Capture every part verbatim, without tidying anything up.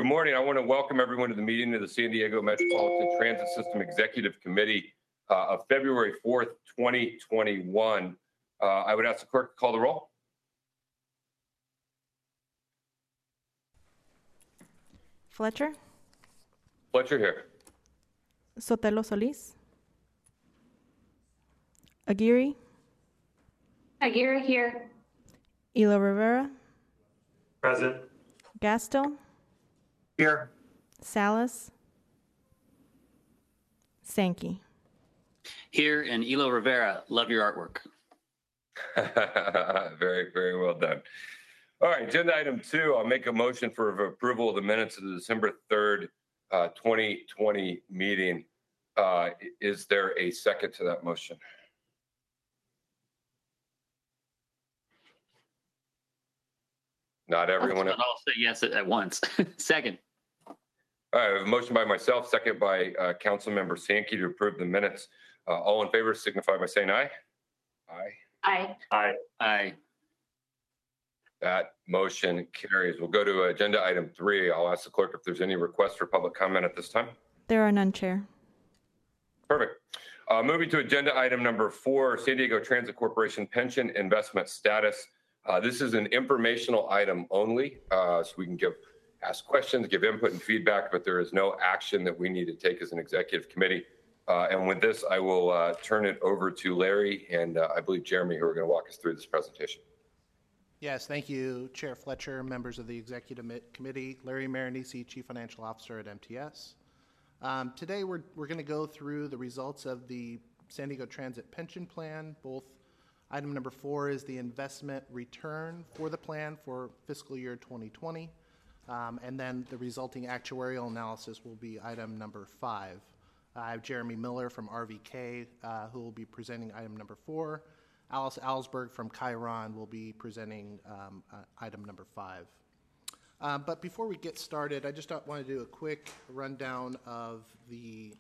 Good morning. I want to welcome everyone to the meeting of the San Diego Metropolitan Transit System Executive Committee uh, of February fourth, twenty twenty-one. Uh, I would ask the clerk to call the roll. Fletcher. Fletcher here. Sotelo Solis. Aguirre. Aguirre here. Elo Rivera. Present. Gasto. Here. Salas. Sankey. Here, and Elo Rivera, love your artwork. very, very well done. All right, agenda item two, I'll make a motion for approval of the minutes of the December third, uh, twenty twenty meeting. Uh, is there a second to that motion? Not everyone. I'll say yes at, at once. Second. All right, I have a motion by myself, second by uh, Council Member Sankey to approve the minutes. Uh, all in favor signify by saying aye. Aye. Aye. Aye. Aye. That motion carries. We'll go to agenda item three. I'll ask the clerk if there's any requests for public comment at this time. There are none, Chair. Perfect. Uh, moving to agenda item number four, San Diego Transit Corporation pension investment status. Uh, this is an informational item only, uh, so we can give ask questions, give input and feedback, but there is no action that we need to take as an executive committee. Uh, and with this, I will uh, turn it over to Larry and uh, I believe Jeremy, who are going to walk us through this presentation. Yes, thank you, Chair Fletcher, members of the Executive Committee, Larry Marinisi, Chief Financial Officer at M T S. Um, today, we're, we're going to go through the results of the San Diego Transit Pension Plan. Both item number four is the investment return for the plan for fiscal year twenty twenty, um, and then the resulting actuarial analysis will be item number five. I have Jeremy Miller from R V K, uh, who will be presenting item number four. Alice Alsberg from Chiron will be presenting um, uh, item number five. Uh, but before we get started, I just want to do a quick rundown of the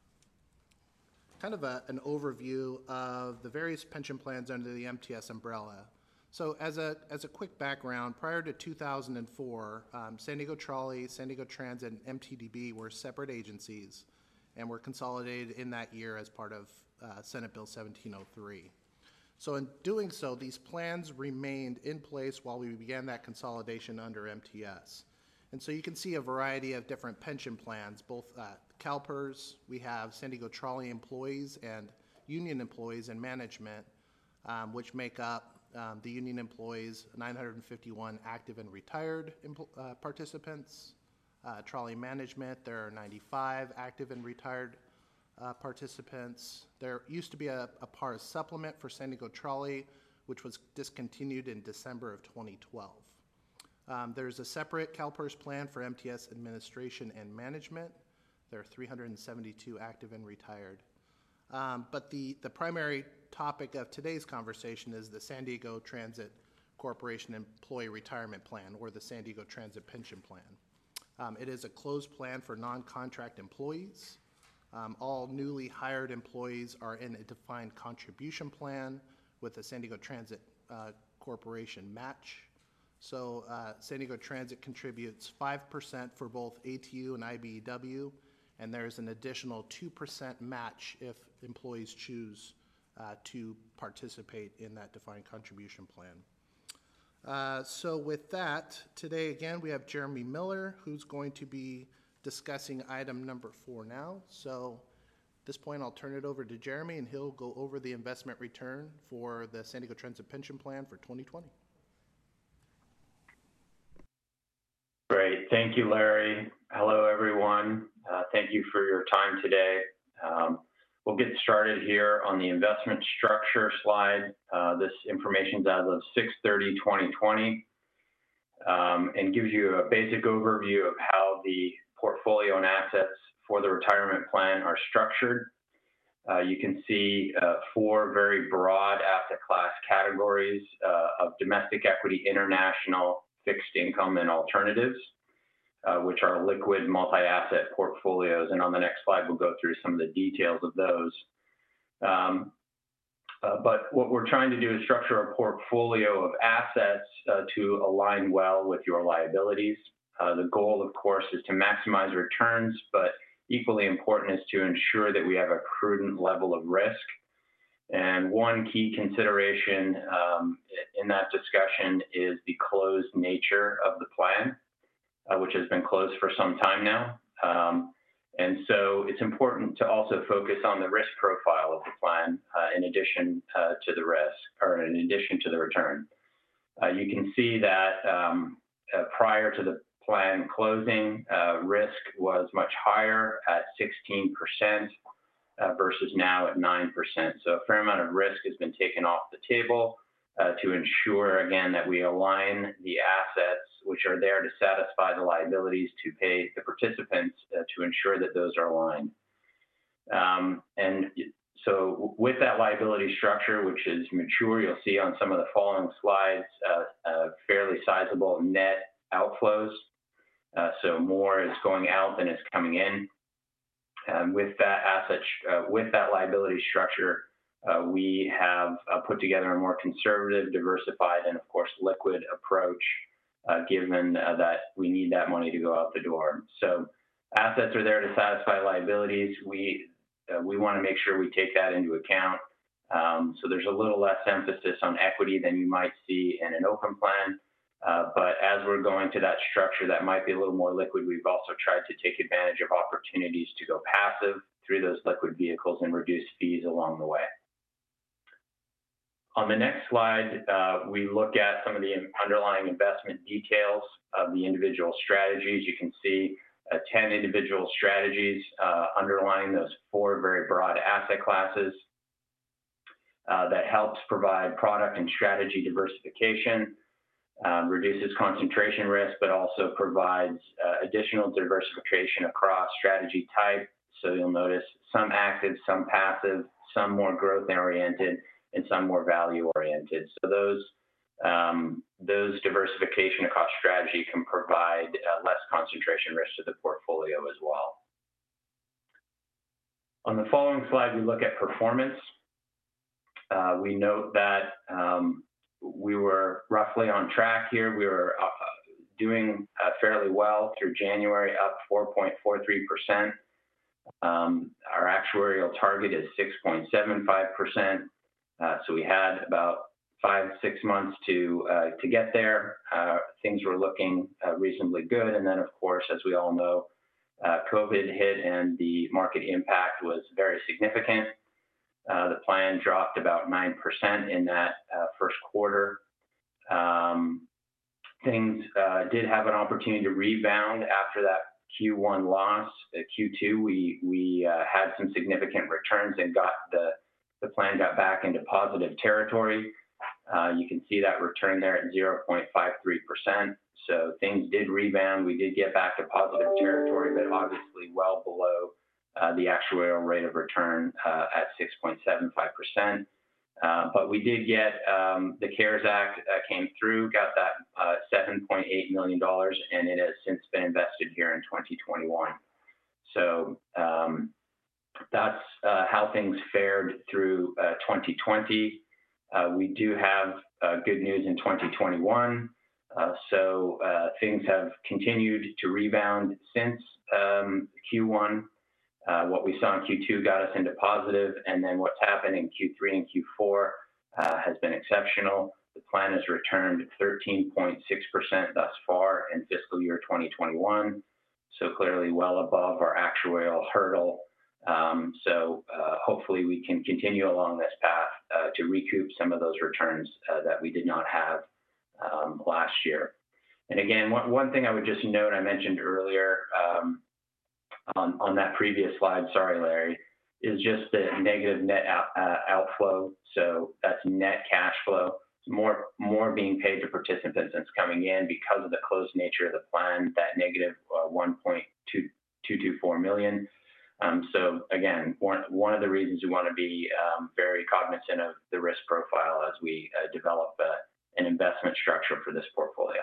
kind of a, an overview of the various pension plans under the M T S umbrella. So as a, as a quick background, prior to two thousand four, um, San Diego Trolley, San Diego Transit, and M T D B were separate agencies and were consolidated in that year as part of uh, Senate Bill seventeen oh three. So in doing so, these plans remained in place while we began that consolidation under M T S. And so you can see a variety of different pension plans, both uh, CalPERS, we have San Diego Trolley employees and union employees and management, um, which make up um, the union employees, nine hundred fifty-one active and retired uh, participants. Uh, trolley management, there are ninety-five active and retired Uh, participants. There used to be a, a P A R S supplement for San Diego Trolley, which was discontinued in December of twenty twelve. Um, there's a separate CalPERS plan for M T S administration and management. There are three hundred seventy-two active and retired. Um, but the, the primary topic of today's conversation is the San Diego Transit Corporation Employee Retirement Plan, or the San Diego Transit Pension Plan. Um, it is a closed plan for non-contract employees. Um, all newly hired employees are in a defined contribution plan with the San Diego Transit uh, Corporation match. So uh, San Diego Transit contributes five percent for both A T U and I B E W, and there's an additional two percent match if employees choose uh, to participate in that defined contribution plan. Uh, so with that, today again we have Jeremy Miller, who's going to be discussing item number four now. So at this point, I'll turn it over to Jeremy, and he'll go over the investment return for the San Diego Transit Pension Plan for twenty twenty. Great. Thank you, Larry. Hello, everyone. Uh, thank you for your time today. Um, we'll get started here on the investment structure slide. Uh, this information is as of six thirty twenty twenty um, and gives you a basic overview of how the portfolio and assets for the retirement plan are structured. Uh, you can see uh, four very broad asset class categories uh, of domestic equity, international, fixed income, and alternatives, uh, which are liquid multi-asset portfolios. And on the next slide, we'll go through some of the details of those. Um, uh, but what we're trying to do is structure a portfolio of assets uh, to align well with your liabilities. Uh, the goal, of course, is to maximize returns, but equally important is to ensure that we have a prudent level of risk. And one key consideration um, in that discussion is the closed nature of the plan, uh, which has been closed for some time now. Um, and so it's important to also focus on the risk profile of the plan uh, in addition uh, to the risk, or in addition to the return. Uh, you can see that um, uh, prior to the plan closing, uh, risk was much higher at sixteen percent uh, versus now at nine percent. So a fair amount of risk has been taken off the table uh, to ensure, again, that we align the assets which are there to satisfy the liabilities to pay the participants uh, to ensure that those are aligned. Um, and so with that liability structure, which is mature, you'll see on some of the following slides, uh, uh, fairly sizable net outflows. Uh, so more is going out than is coming in. And with that asset, uh, with that liability structure, uh, we have uh, put together a more conservative, diversified, and of course liquid approach, uh, given uh, that we need that money to go out the door. So assets are there to satisfy liabilities. We uh, we want to make sure we take that into account. Um, so there's a little less emphasis on equity than you might see in an open plan. Uh, but as we're going to that structure that might be a little more liquid, we've also tried to take advantage of opportunities to go passive through those liquid vehicles and reduce fees along the way. On the next slide, uh, we look at some of the underlying investment details of the individual strategies. You can see uh, ten individual strategies uh, underlying those four very broad asset classes uh, that helps provide product and strategy diversification. Um, reduces concentration risk, but also provides uh, additional diversification across strategy type. So you'll notice some active, some passive, some more growth oriented, and some more value oriented. So those um, those diversification across strategy can provide uh, less concentration risk to the portfolio as well. On the following slide, we look at performance. Uh, we note that um, we were roughly on track here. We were uh, doing uh, fairly well through January, up four point four three percent. Um, our actuarial target is six point seven five percent. Uh, so we had about five, six months to uh, to get there. Uh, things were looking uh, reasonably good. And then, of course, as we all know, uh, COVID hit and the market impact was very significant. Uh, the plan dropped about nine percent in that uh, first quarter. Um, things uh, did have an opportunity to rebound after that Q one loss. At Q two, we, we uh, had some significant returns and got the, the plan got back into positive territory. Uh, you can see that return there at zero point five three percent. So things did rebound. We did get back to positive territory, but obviously well below Uh, the actuarial rate of return uh, at six point seven five percent. Uh, but we did get um, the CARES Act uh, came through, got that uh, seven point eight million dollars, and it has since been invested here in twenty twenty-one. So um, that's uh, how things fared through uh, twenty twenty. Uh, we do have uh, good news in twenty twenty-one. Uh, so uh, things have continued to rebound since um, Q one. Uh, what we saw in Q two got us into positive, and then what's happened in Q three and Q four uh, has been exceptional. The plan has returned thirteen point six percent thus far in fiscal year twenty twenty-one, so clearly well above our actuarial hurdle. Um, so uh, hopefully we can continue along this path uh, to recoup some of those returns uh, that we did not have um, last year. And again, one, one thing I would just note, I mentioned earlier, um, On, on that previous slide, sorry, Larry, is just the negative net out, uh, outflow. So that's net cash flow. More, more being paid to participants that's coming in because of the closed nature of the plan, that negative uh, one point two two four million. Um, so again, one, one of the reasons we want to be um, very cognizant of the risk profile as we uh, develop uh, an investment structure for this portfolio.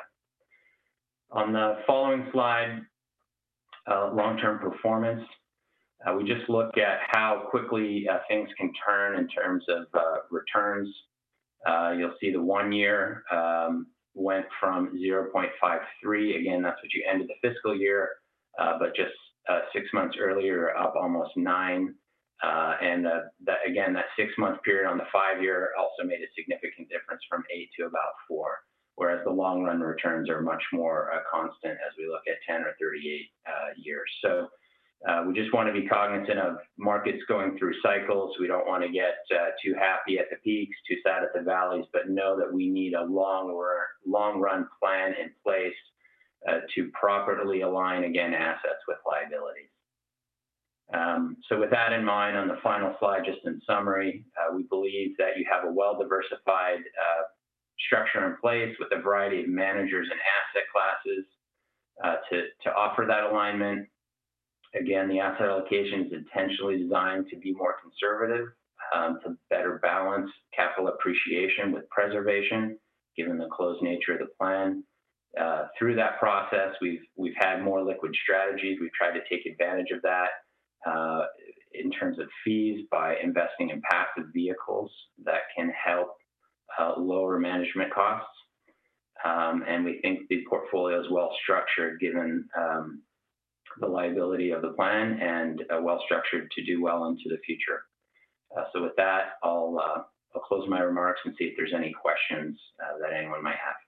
On the following slide, Uh, long-term performance. Uh, we just look at how quickly uh, things can turn in terms of uh, returns. Uh, you'll see the one-year um, went from zero point five three. Again, that's what you ended the fiscal year, uh, but just uh, six months earlier, up almost nine. Uh, and uh, that, again, that six-month period on the five-year also made a significant difference from eight to about four, whereas the long-run returns are much more uh, constant as we look at ten or thirty-eight uh, years. So uh, we just want to be cognizant of markets going through cycles. We don't want to get uh, too happy at the peaks, too sad at the valleys, but know that we need a long-run long-run plan in place uh, to properly align, again, assets with liabilities. Um, so with that in mind, on the final slide, just in summary, uh, we believe that you have a well-diversified uh, structure in place with a variety of managers and asset classes uh, to, to offer that alignment. Again, the asset allocation is intentionally designed to be more conservative, um, to better balance capital appreciation with preservation, given the closed nature of the plan. Uh, through that process, we've, we've had more liquid strategies. We've tried to take advantage of that. Uh, in terms of fees by investing in passive vehicles that can help uh, lower management costs. Um, and we think the portfolio is well structured given um, the liability of the plan and uh, well structured to do well into the future. Uh, so with that, I'll, uh, I'll close my remarks and see if there's any questions uh, that anyone might have.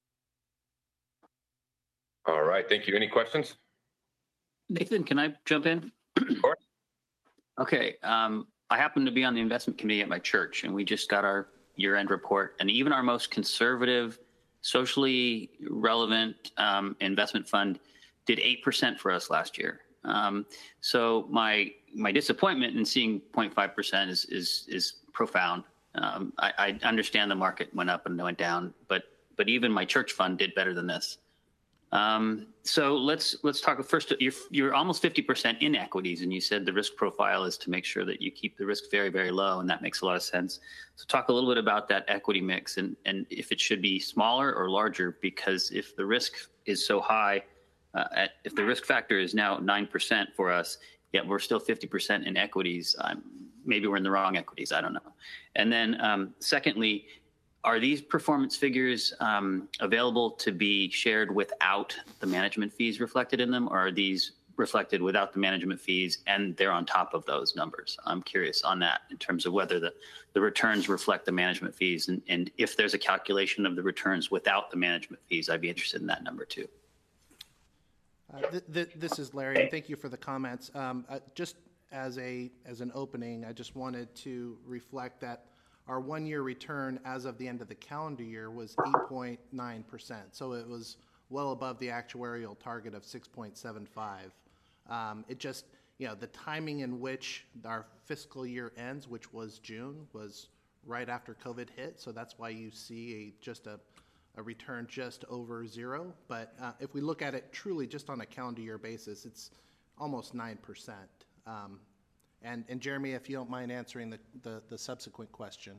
All right, thank you. Any questions? Nathan, can I jump in? Of course. Okay. Um, I happen to be on the investment committee at my church, and we just got our year-end report. And even our most conservative, socially relevant um, investment fund did eight percent for us last year. Um, so my my disappointment in seeing zero point five percent is is is profound. Um, I, I understand the market went up and went down, but but even my church fund did better than this. Um, so let's let's talk first. You're you're almost fifty percent in equities, and you said the risk profile is to make sure that you keep the risk very very low, and that makes a lot of sense. So talk a little bit about that equity mix, and and if it should be smaller or larger, because if the risk is so high, uh, at, if the risk factor is now nine percent for us, yet we're still fifty percent in equities, um, maybe we're in the wrong equities. I don't know. And then um, secondly, are these performance figures um, available to be shared without the management fees reflected in them, or are these reflected without the management fees and they're on top of those numbers? I'm curious on that in terms of whether the, the returns reflect the management fees, and, and if there's a calculation of the returns without the management fees, I'd be interested in that number too. Uh, th th this is Larry, and thank you for the comments. Um, uh, just as a as an opening, I just wanted to reflect that our one-year return as of the end of the calendar year was eight point nine percent. So it was well above the actuarial target of six point seven five. Um, it just, you know, the timing in which our fiscal year ends, which was June, was right after COVID hit. So that's why you see a, just a, a return just over zero. But uh, if we look at it truly just on a calendar year basis, it's almost nine percent. Um, And, and Jeremy, if you don't mind answering the, the, the subsequent question.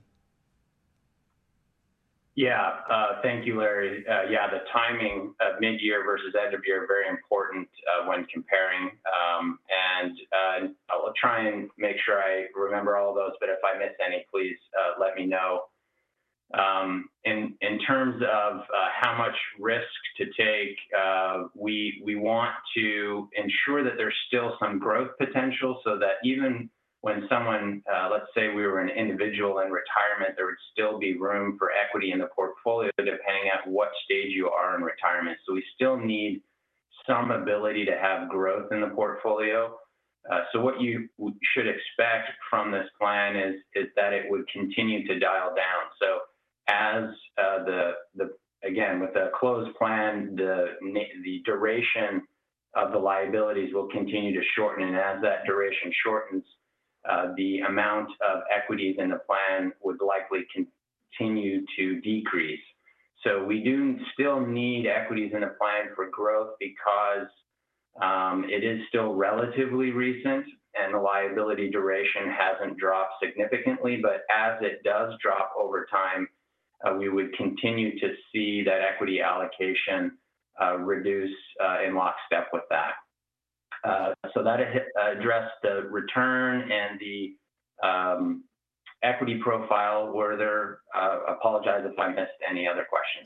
Yeah, uh, thank you, Larry. Uh, yeah, the timing of mid-year versus end of year, very important uh, when comparing. Um, and uh, I'll try and make sure I remember all of those, but if I miss any, please uh, let me know. Um, in, in terms of uh, how much risk to take, uh, we, we want to ensure that there's still some growth potential so that even when someone, uh, let's say we were an individual in retirement, there would still be room for equity in the portfolio depending on what stage you are in retirement. So we still need some ability to have growth in the portfolio. Uh, so what you should expect from this plan is, is that it would continue to dial down. So as uh, the, the, again, with the closed plan, the, the duration of the liabilities will continue to shorten. And as that duration shortens, uh, the amount of equities in the plan would likely continue to decrease. So we do still need equities in the plan for growth because um, it is still relatively recent and the liability duration hasn't dropped significantly. But as it does drop over time, Uh, we would continue to see that equity allocation uh, reduce uh, in lockstep with that. Uh, so that addressed the return and the um, equity profile. Were there, uh, apologize if I missed any other questions.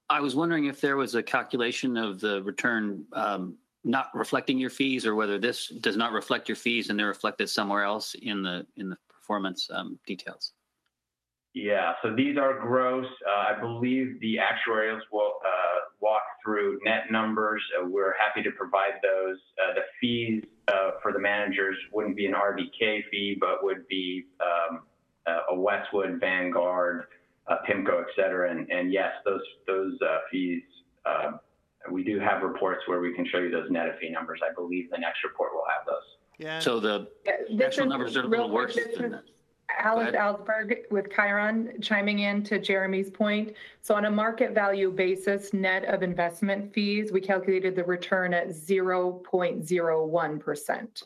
I was wondering if there was a calculation of the return um, not reflecting your fees, or whether this does not reflect your fees and they're reflected somewhere else in the in the performance um, details. Yeah, so these are gross. Uh, I believe the actuarials will uh, walk through net numbers. Uh, we're happy to provide those. Uh, the fees uh, for the managers wouldn't be an R D K fee, but would be um, a Westwood, Vanguard, uh, PIMCO, et cetera. And, and yes, those those uh, fees, uh, we do have reports where we can show you those net fee numbers. I believe the next report will have those. Yeah. So the Yeah, actual is- numbers are a real little quick, worse this than is that. Alice ahead. Alsberg with Chiron chiming in to Jeremy's point. So on a market value basis, net of investment fees, we calculated the return at zero point zero one percent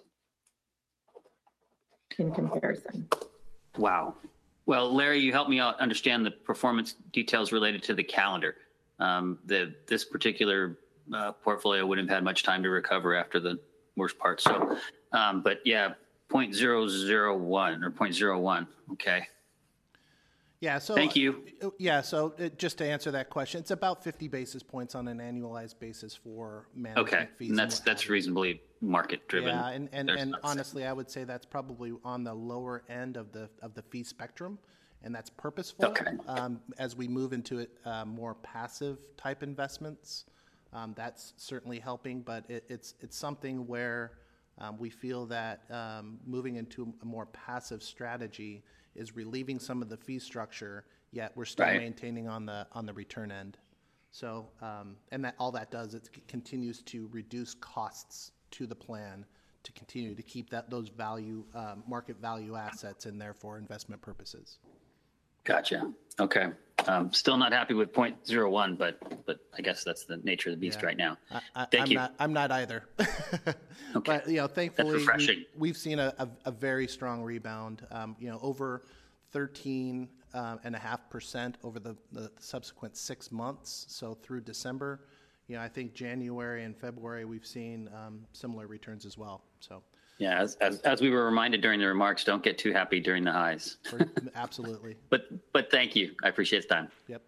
in comparison. Wow. Well, Larry, you helped me out understand the performance details related to the calendar. Um, the this particular uh, portfolio wouldn't have had much time to recover after the worst part. So, um, but yeah, zero point zero zero one or zero point zero one. Okay. Yeah. So Thank you. uh, Yeah. So uh, just to answer that question, it's about fifty basis points on an annualized basis for management Okay. fees. And that's what that's have you. reasonably market driven. Yeah, and and, There's and not- honestly, I would say that's probably on the lower end of the of the fee spectrum, and that's purposeful. Okay. Um, as we move into it, uh, more passive type investments, um, that's certainly helping. But it, it's it's something where um, we feel that um, moving into a more passive strategy is relieving some of the fee structure, yet we're still Right. maintaining on the on the return end. So, um, and that all that does, it c- continues to reduce costs to the plan to continue to keep that those value um, market value assets in there for investment purposes. Gotcha. Okay. Um, still not happy with zero point zero one, but but I guess that's the nature of the beast Yeah. right now. I, I, Thank I'm you. not. I'm not either. Okay. But you know, thankfully, refreshing. we, we've seen a, a, a very strong rebound. Um, you know, over thirteen uh, and a half percent over the, the subsequent six months. So through December, you know, I think January and February we've seen um, similar returns as well. So, Yeah, as, as as we were reminded during the remarks, don't get too happy during the highs. we're- absolutely. But but thank you. I appreciate the time. Yep.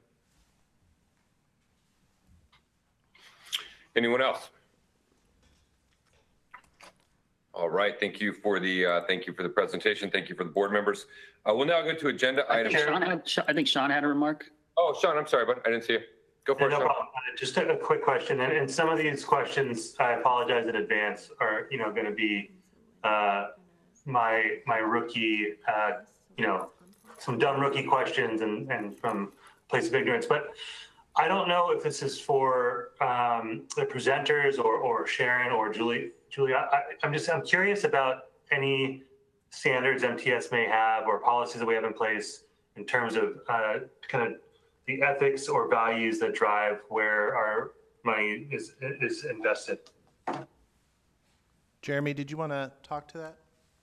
Anyone else? All right. Thank you for the uh, thank you for the presentation. Thank you for the board members. Uh, we'll now go to agenda I item. think Sean had, I think Sean had a remark. Oh, Sean, I'm sorry, but I didn't see you. Go for Yeah, it, no Sean. problem. Uh, Just a, a quick question, and, and some of these questions, I apologize in advance, are you know going to be uh, my my rookie, uh, you know, some dumb rookie questions, and and from place of ignorance. But I don't know if this is for um, the presenters or or Sharon or Julie. Julie, I, I'm just I'm curious about any standards M T S may have or policies that we have in place in terms of uh, kind of the ethics or values that drive where our money is is invested. Jeremy, did you want to talk to that?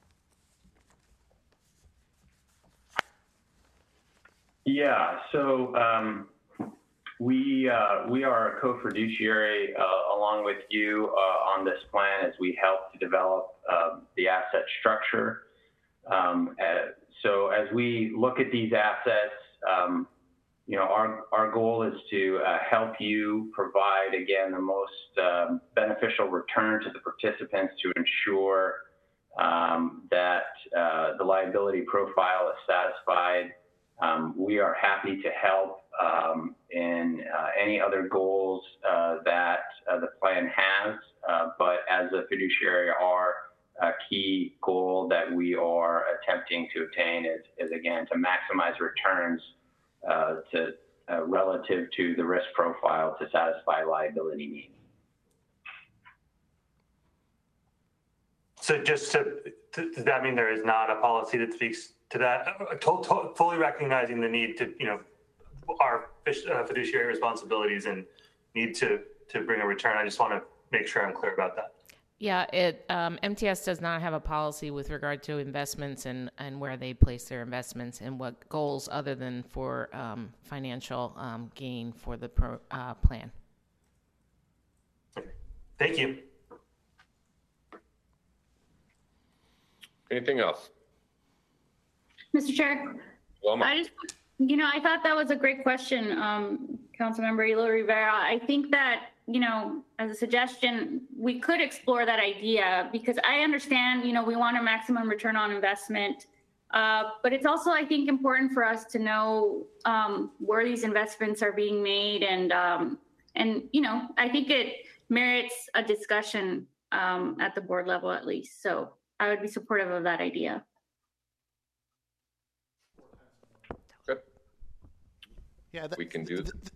Yeah, so um, we uh, we are a co-fiduciary uh, along with you uh, on this plan as we help to develop uh, the asset structure. Um, uh, so as we look at these assets, um, you know, our our goal is to uh, help you provide again the most um, beneficial return to the participants to ensure um, that uh, the liability profile is satisfied. Um, we are happy to help um, in uh, any other goals uh, that uh, the plan has, uh, but as a fiduciary, our uh, key goal that we are attempting to attain is, is again, to maximize returns uh, to uh, relative to the risk profile to satisfy liability needs. So just to, to, does that mean there is not a policy that speaks to that? Uh, to, to, fully recognizing the need to, you know, our uh, fiduciary responsibilities and need to, to bring a return. I just want to make sure I'm clear about that. Yeah, it um, M T S does not have a policy with regard to investments and, and where they place their investments and what goals other than for um, financial um, gain for the pro, uh, plan. Thank you. Anything else? Mister Chair, Wilma? I just, you know, I thought that was a great question. Um, Councilmember Elo Rivera. I think that, you know, as a suggestion, we could explore that idea because I understand, you know, we want a maximum return on investment. Uh, but it's also, I think, important for us to know um, where these investments are being made. And, um, and you know, I think it merits a discussion um, at the board level, at least. So I would be supportive of that idea. Good. Yeah, that, We can do th- that. th-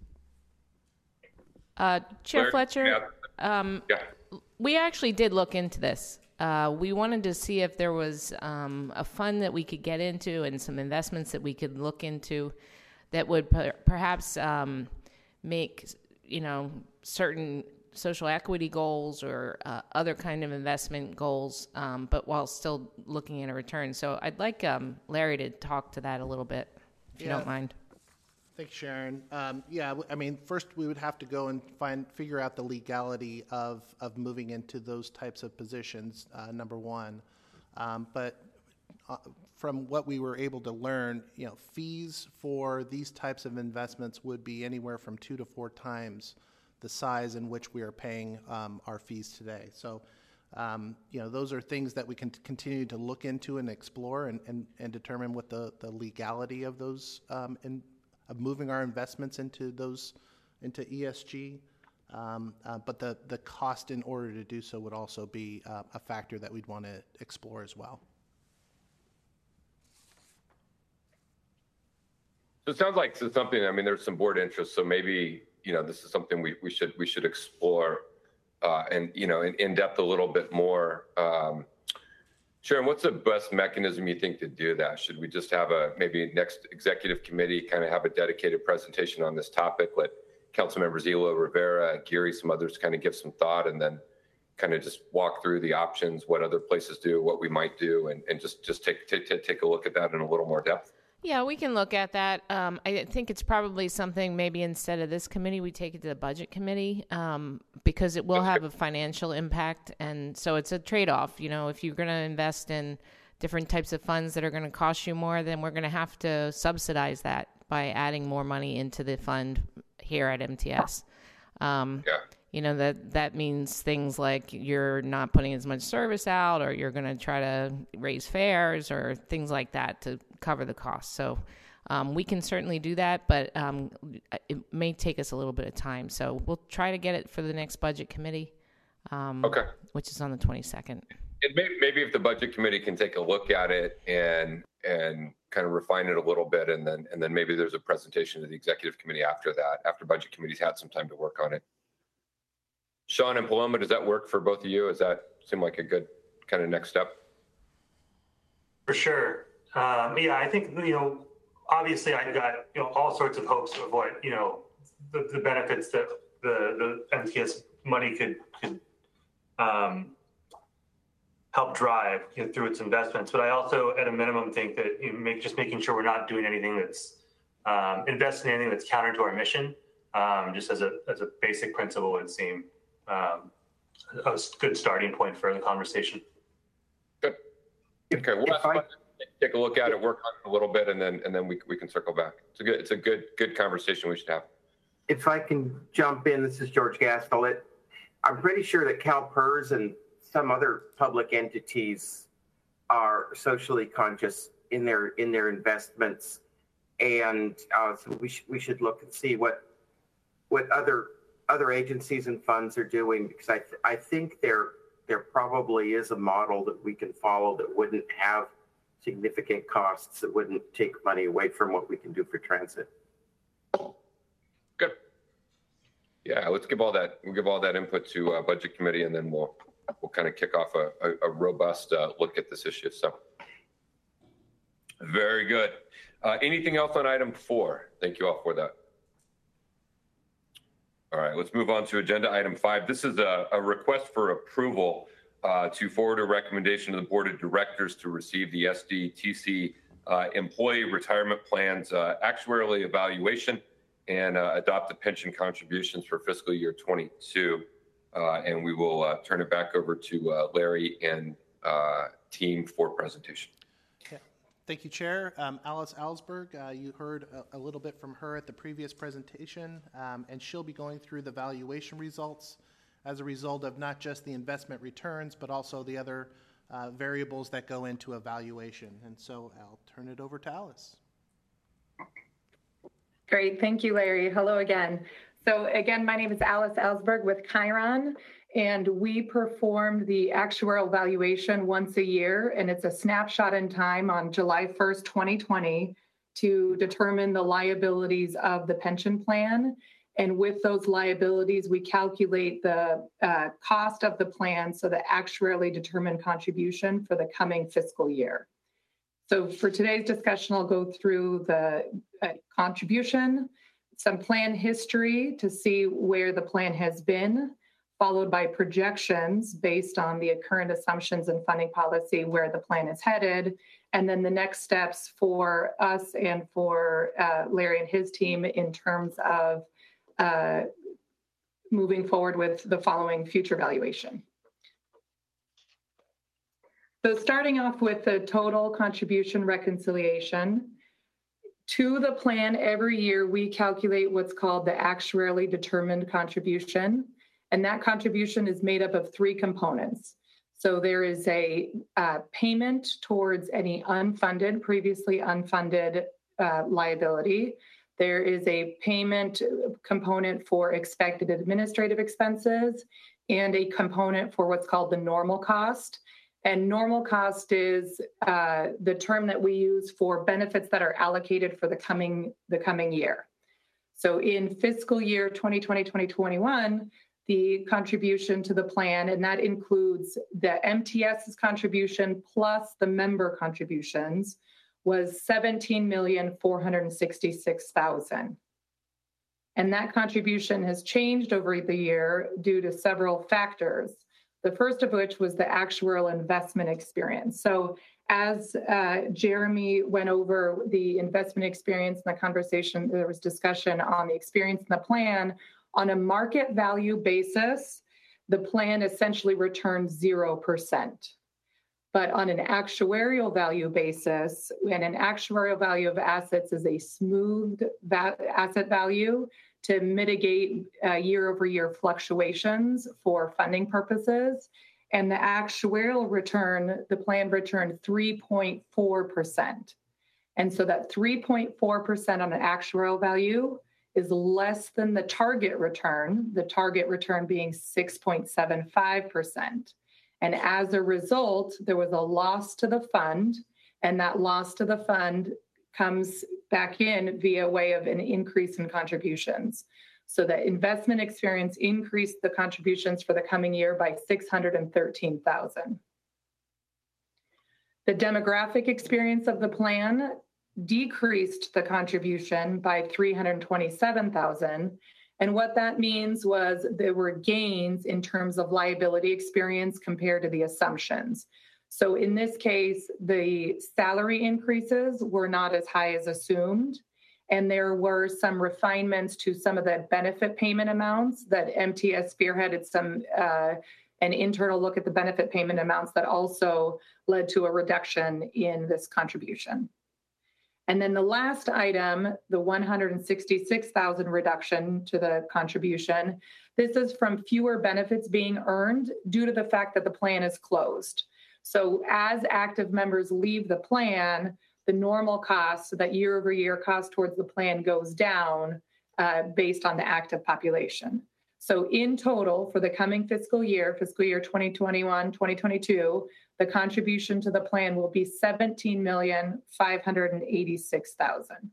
Uh, Chair Claire? Fletcher, Yeah. um, Yeah. we actually did look into this. Uh, we wanted to see if there was um, a fund that we could get into and some investments that we could look into that would per- perhaps um, make, you know, certain social equity goals or uh, other kind of investment goals, um, but while still looking at a return. So I'd like um, Larry to talk to that a little bit, if you Yeah. don't mind. Thanks, Sharon. Um, yeah, w- I mean, first we would have to go and find, figure out the legality of, of moving into those types of positions, uh, number one. Um, but uh, from what we were able to learn, you know, fees for these types of investments would be anywhere from two to four times the size in which we are paying um, our fees today. So, um, you know, those are things that we can t- continue to look into and explore and, and, and determine what the, the legality of those um, in, of moving our investments into those, into E S G. Um, uh, but the, the cost in order to do so would also be uh, a factor that we'd want to explore as well. So it sounds like it's something, I mean, there's some board interest, so maybe, you know, this is something we, we should, we should explore uh, and, you know, in, in depth a little bit more. Um, Sharon, what's the best mechanism you think to do that? Should we just have a, maybe next executive committee kind of have a dedicated presentation on this topic, let council members Elo, Rivera, Geary, some others kind of give some thought and then kind of just walk through the options, what other places do, what we might do, and, and just, just take, take, take a look at that in a little more depth? Yeah, we can look at that. Um, I think it's probably something maybe instead of this committee, we take it to the budget committee um, because it will have a financial impact. And so it's a trade-off. You know, if you're going to invest in different types of funds that are going to cost you more, then we're going to have to subsidize that by adding more money into the fund here at M T S. Um, yeah. You know, that, that means things like you're not putting as much service out or you're going to try to raise fares or things like that to cover the cost. So um, we can certainly do that, but um, it may take us a little bit of time. So we'll try to get it for the next budget committee, um, okay. which is on the twenty-second. It may, maybe if the budget committee can take a look at it and and kind of refine it a little bit, and then and then maybe there's a presentation to the executive committee after that, after budget committee's had some time to work on it. Sean and Paloma, does that work for both of you? Does that seem like a good kind of next step? For sure. Um, yeah, I think, you know, obviously I've got, you know, all sorts of hopes of what, you know, the, the benefits that the, the M T S money could, could um, help drive, you know, through its investments. But I also, at a minimum, think that, you know, make, just making sure we're not doing anything that's, um, investing in anything that's counter to our mission, um, just as a, as a basic principle would seem um, a good starting point for the conversation. Good. Okay, well, that's fine. Take a look at it, work on it a little bit, and then and then we we can circle back. It's a good it's a good good conversation we should have. If I can jump in, this is George Gastolet. I'm pretty sure that CalPERS and some other public entities are socially conscious in their in their investments, and uh, so we should we should look and see what what other other agencies and funds are doing, because I th- I think there there probably is a model that we can follow that wouldn't have significant costs, that wouldn't take money away from what we can do for transit. Good. Yeah, let's give all that we'll give all that input to uh, budget committee, and then we'll we'll kind of kick off a, a, a robust uh, look at this issue. So very good. Uh, anything else on item four? Thank you all for that. All right, let's move on to agenda item five. This is a, a request for approval uh, to forward a recommendation to the board of directors to receive the S D T C uh, employee retirement plans uh, actuarially evaluation and uh, adopt the pension contributions for fiscal year twenty-two. Uh, and we will uh, turn it back over to uh, Larry and uh, team for presentation. Thank you, Chair. Um, Alice Alsberg, uh, you heard a, a little bit from her at the previous presentation, um, and she'll be going through the valuation results as a result of not just the investment returns, but also the other uh, variables that go into a valuation. And so I'll turn it over to Alice. Great. Thank you, Larry. Hello again. So again, my name is Alice Alsberg with Chiron, and we perform the actuarial valuation once a year, and it's a snapshot in time on July first, twenty twenty, to determine the liabilities of the pension plan. And with those liabilities, we calculate the uh, cost of the plan, so the actuarially determined contribution for the coming fiscal year. So for today's discussion, I'll go through the uh, contribution, some plan history to see where the plan has been, followed by projections based on the current assumptions and funding policy where the plan is headed, and then the next steps for us and for uh, Larry and his team in terms of uh, moving forward with the following future valuation. So starting off with the total contribution reconciliation, to the plan every year we calculate what's called the actuarially determined contribution, and that contribution is made up of three components. So there is a uh, payment towards any unfunded, previously unfunded uh, liability. There is a payment component for expected administrative expenses and a component for what's called the normal cost. And normal cost is uh, the term that we use for benefits that are allocated for the coming, the coming year. So in fiscal year twenty twenty, twenty twenty-one, the contribution to the plan, and that includes the M T S's contribution plus the member contributions, was seventeen million four hundred sixty-six thousand. And that contribution has changed over the year due to several factors. The first of which was the actuarial investment experience. So as uh, Jeremy went over the investment experience in the conversation, there was discussion on the experience in the plan. On a market value basis, the plan essentially returns zero percent. But on an actuarial value basis, and an actuarial value of assets is a smoothed va- asset value to mitigate uh, year-over-year fluctuations for funding purposes. And the actuarial return, the plan returned three point four percent. And so that three point four percent on an actuarial value is less than the target return, the target return being six point seven five percent. And as a result, there was a loss to the fund, and that loss to the fund comes back in via way of an increase in contributions. So the investment experience increased the contributions for the coming year by six hundred thirteen thousand. The demographic experience of the plan decreased the contribution by three hundred twenty-seven thousand. And what that means was there were gains in terms of liability experience compared to the assumptions. So in this case, the salary increases were not as high as assumed, and there were some refinements to some of the benefit payment amounts that M T S spearheaded some uh, an internal look at the benefit payment amounts that also led to a reduction in this contribution. And then the last item, the one hundred sixty-six thousand reduction to the contribution, this is from fewer benefits being earned due to the fact that the plan is closed. So as active members leave the plan, the normal cost, so that year over year cost towards the plan goes down uh, based on the active population. So in total for the coming fiscal year, fiscal year twenty twenty-one, twenty twenty-two, the contribution to the plan will be seventeen million five hundred eighty-six thousand.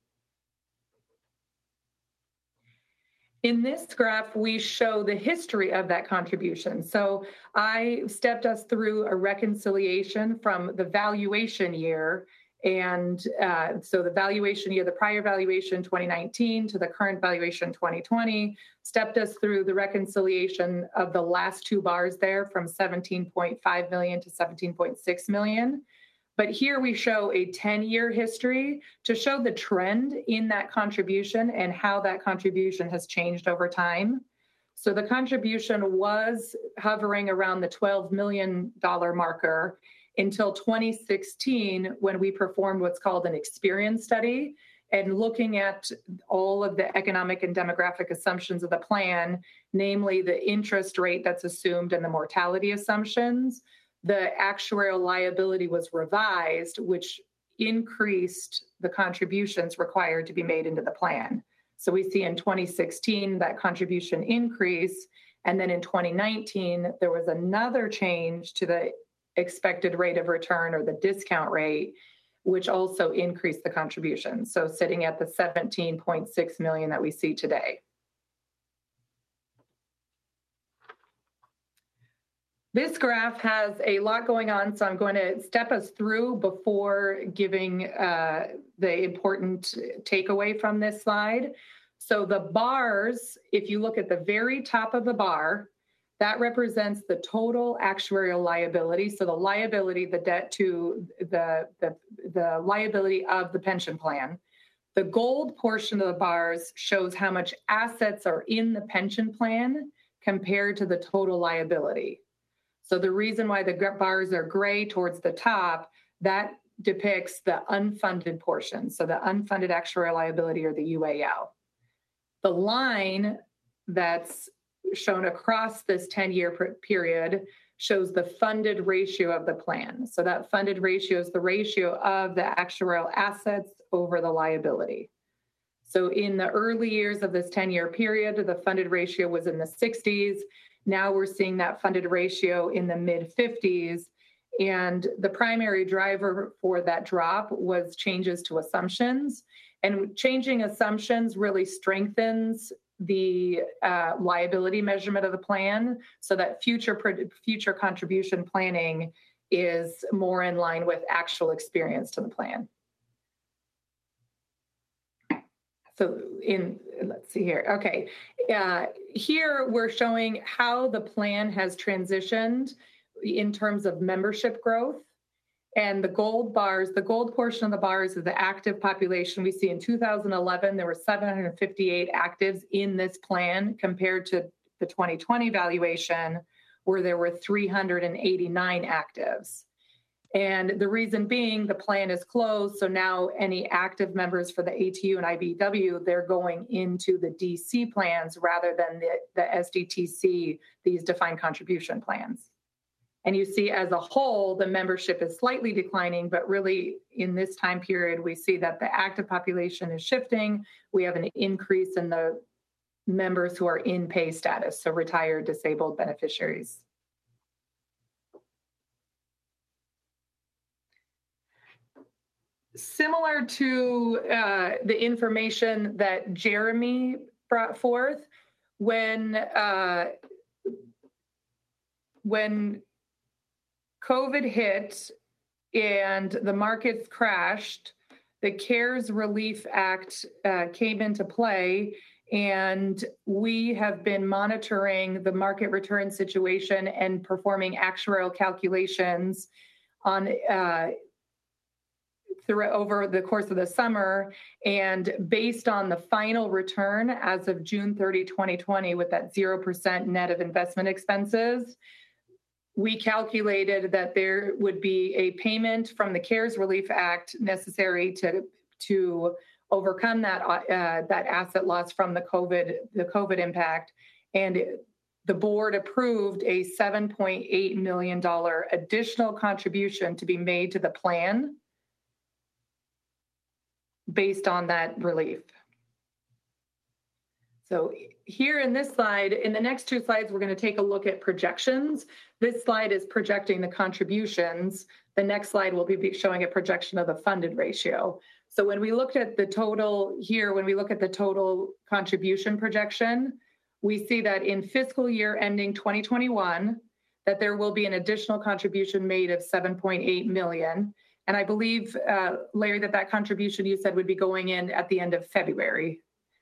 In this graph, we show the history of that contribution. So I stepped us through a reconciliation from the valuation year. And uh, so the valuation year, the prior valuation twenty nineteen to the current valuation twenty twenty, stepped us through the reconciliation of the last two bars there from seventeen point five million to seventeen point six million. But here we show a ten-year history to show the trend in that contribution and how that contribution has changed over time. So the contribution was hovering around the twelve million dollars marker. until twenty sixteen, when we performed what's called an experience study and looking at all of the economic and demographic assumptions of the plan, namely the interest rate that's assumed and the mortality assumptions. The actuarial liability was revised, which increased the contributions required to be made into the plan. So we see in twenty sixteen that contribution increase, and then in twenty nineteen, there was another change to the expected rate of return or the discount rate, which also increased the contribution. So sitting at the seventeen point six million that we see today. This graph has a lot going on, so I'm going to step us through before giving uh, the important takeaway from this slide. So the bars, if you look at the very top of the bar, that represents the total actuarial liability. So the liability, the debt to the, the, the liability of the pension plan. The gold portion of the bars shows how much assets are in the pension plan compared to the total liability. So the reason why the bars are gray towards the top, that depicts the unfunded portion. So the unfunded actuarial liability, or the U A L. The line that's shown across this ten-year period shows the funded ratio of the plan. So that funded ratio is the ratio of the actuarial assets over the liability. So in the early years of this ten-year period, the funded ratio was in the sixties. Now we're seeing that funded ratio in the mid fifties. And the primary driver for that drop was changes to assumptions. And changing assumptions really strengthens the uh, liability measurement of the plan, so that future future contribution planning is more in line with actual experience to the plan. So in, let's see here. Okay, uh, here we're showing how the plan has transitioned in terms of membership growth. And the gold bars, the gold portion of the bars is the active population. We see in two thousand eleven, there were seven hundred fifty-eight actives in this plan compared to the twenty twenty valuation, where there were three hundred eighty-nine actives. And the reason being, the plan is closed. So now any active members for the A T U and I B E W, they're going into the D C plans rather than the, the S D T C, these defined contribution plans. And you see as a whole, the membership is slightly declining, but really in this time period, we see that the active population is shifting. We have an increase in the members who are in pay status, so retired, disabled beneficiaries. Similar to uh, the information that Jeremy brought forth, when uh, when COVID hit and the markets crashed, the CARES Relief Act uh, came into play, and we have been monitoring the market return situation and performing actuarial calculations on uh, through over the course of the summer. And based on the final return as of June thirtieth, twenty twenty, with that zero percent net of investment expenses, we calculated that there would be a payment from the CARES Relief Act necessary to, to overcome that, uh, that asset loss from the COVID, the COVID impact. And the board approved a seven point eight million dollars additional contribution to be made to the plan based on that relief. So here in this slide, in the next two slides, we're going to take a look at projections. This slide is projecting the contributions. The next slide will be showing a projection of the funded ratio. So when we looked at the total here, when we look at the total contribution projection, we see that in fiscal year ending twenty twenty-one, that there will be an additional contribution made of seven point eight million dollars. And I believe, uh, Larry, that that contribution you said would be going in at the end of February.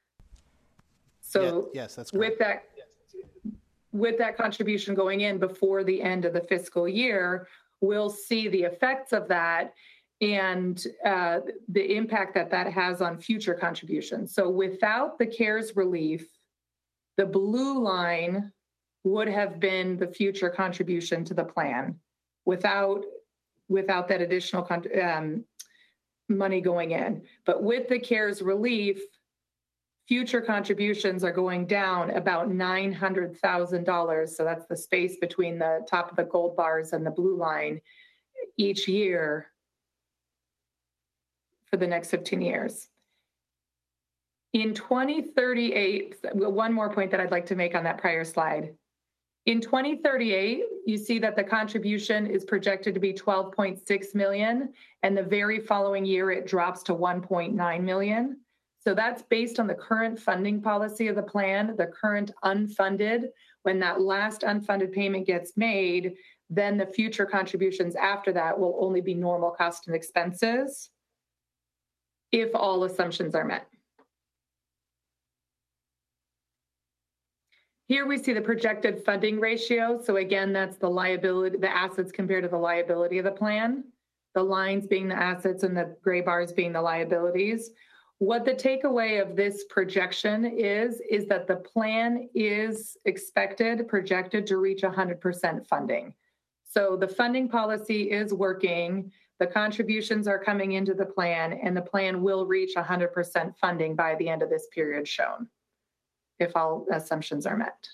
So yeah, yes, that's correct. with that, with that contribution going in before the end of the fiscal year, we'll see the effects of that and uh, the impact that that has on future contributions. So without the CARES relief, the blue line would have been the future contribution to the plan. Without without that additional con- um, money going in. But with the CARES relief, future contributions are going down about nine hundred thousand dollars. So that's the space between the top of the gold bars and the blue line each year for the next fifteen years. In twenty thirty-eight, one more point that I'd like to make on that prior slide. In twenty thirty-eight, you see that the contribution is projected to be twelve point six million dollars, and the very following year it drops to one point nine million dollars. So that's based on the current funding policy of the plan, the current unfunded. When that last unfunded payment gets made, then the future contributions after that will only be normal cost and expenses if all assumptions are met. Here we see the projected funding ratio. So again, that's the liability, the assets compared to the liability of the plan, the lines being the assets and the gray bars being the liabilities. What the takeaway of this projection is, is that the plan is expected, projected to reach one hundred percent funding. So the funding policy is working, the contributions are coming into the plan, and the plan will reach one hundred percent funding by the end of this period shown, if all assumptions are met.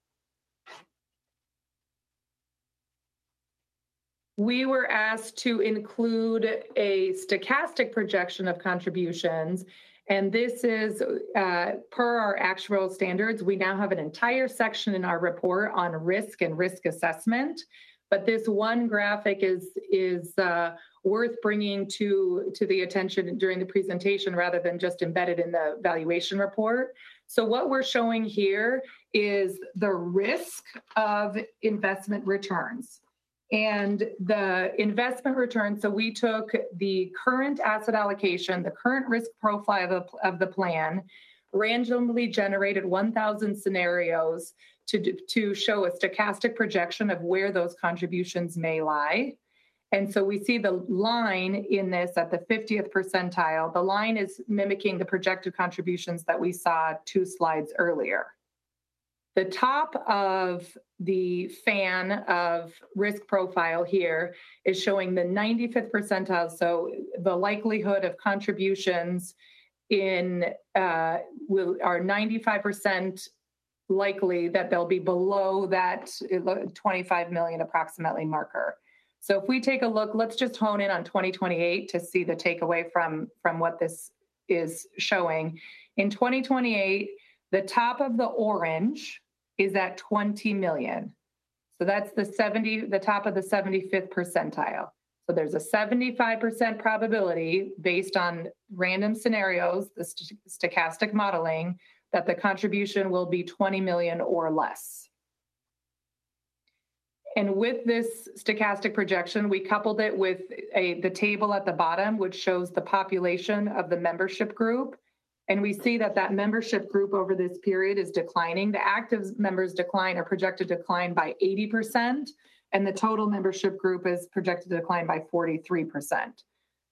We were asked to include a stochastic projection of contributions, and this is uh, per our actuarial standards. We now have an entire section in our report on risk and risk assessment, but this one graphic is, is uh, worth bringing to, to the attention during the presentation rather than just embedded in the valuation report. So what we're showing here is the risk of investment returns. And the investment return, so we took the current asset allocation, the current risk profile of, of the plan, randomly generated one thousand scenarios to, to show a stochastic projection of where those contributions may lie. And so we see the line in this at the fiftieth percentile. The line is mimicking the projected contributions that we saw two slides earlier. The top of the fan of risk profile here is showing the ninety-fifth percentile. So the likelihood of contributions in uh, will are ninety-five percent likely that they'll be below that twenty-five million approximately marker. So if we take a look, let's just hone in on twenty twenty-eight to see the takeaway from, from what this is showing. In twenty twenty-eight, the top of the orange is at twenty million. So that's the seventy, the top of the seventy-fifth percentile. So there's a seventy-five percent probability based on random scenarios, the st- stochastic modeling, that the contribution will be twenty million or less. And with this stochastic projection, we coupled it with a, the table at the bottom, which shows the population of the membership group. And we see that that membership group over this period is declining. The active members decline are projected to decline by eighty percent, and the total membership group is projected to decline by forty-three percent.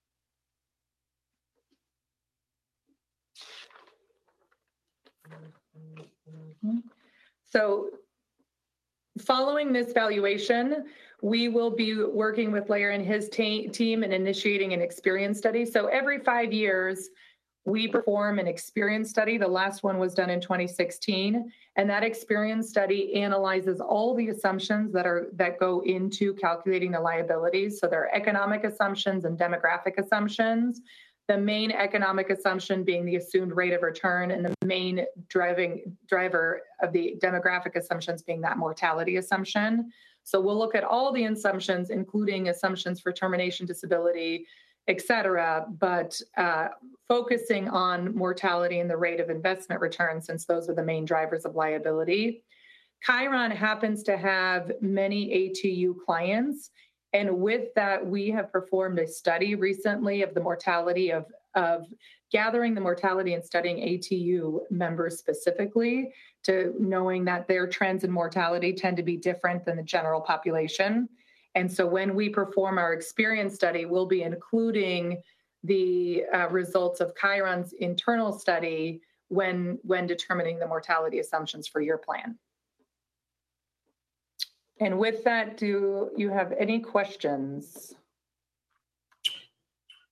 So following this valuation, we will be working with Larry and his ta- team and initiating an experience study. So every five years, we perform an experience study. The last one was done in twenty sixteen, and that experience study analyzes all the assumptions that are that go into calculating the liabilities. So there are economic assumptions and demographic assumptions. The main economic assumption being the assumed rate of return, and the main driving driver of the demographic assumptions being that mortality assumption. So we'll look at all the assumptions, including assumptions for termination, disability, et cetera, but uh, focusing on mortality and the rate of investment return, since those are the main drivers of liability. Chiron happens to have many A T U clients, and with that, we have performed a study recently of the mortality of, of gathering the mortality and studying A T U members specifically, to knowing that their trends in mortality tend to be different than the general population. And so when we perform our experience study, we'll be including the uh, results of Chiron's internal study when, when determining the mortality assumptions for your plan. And with that, do you have any questions?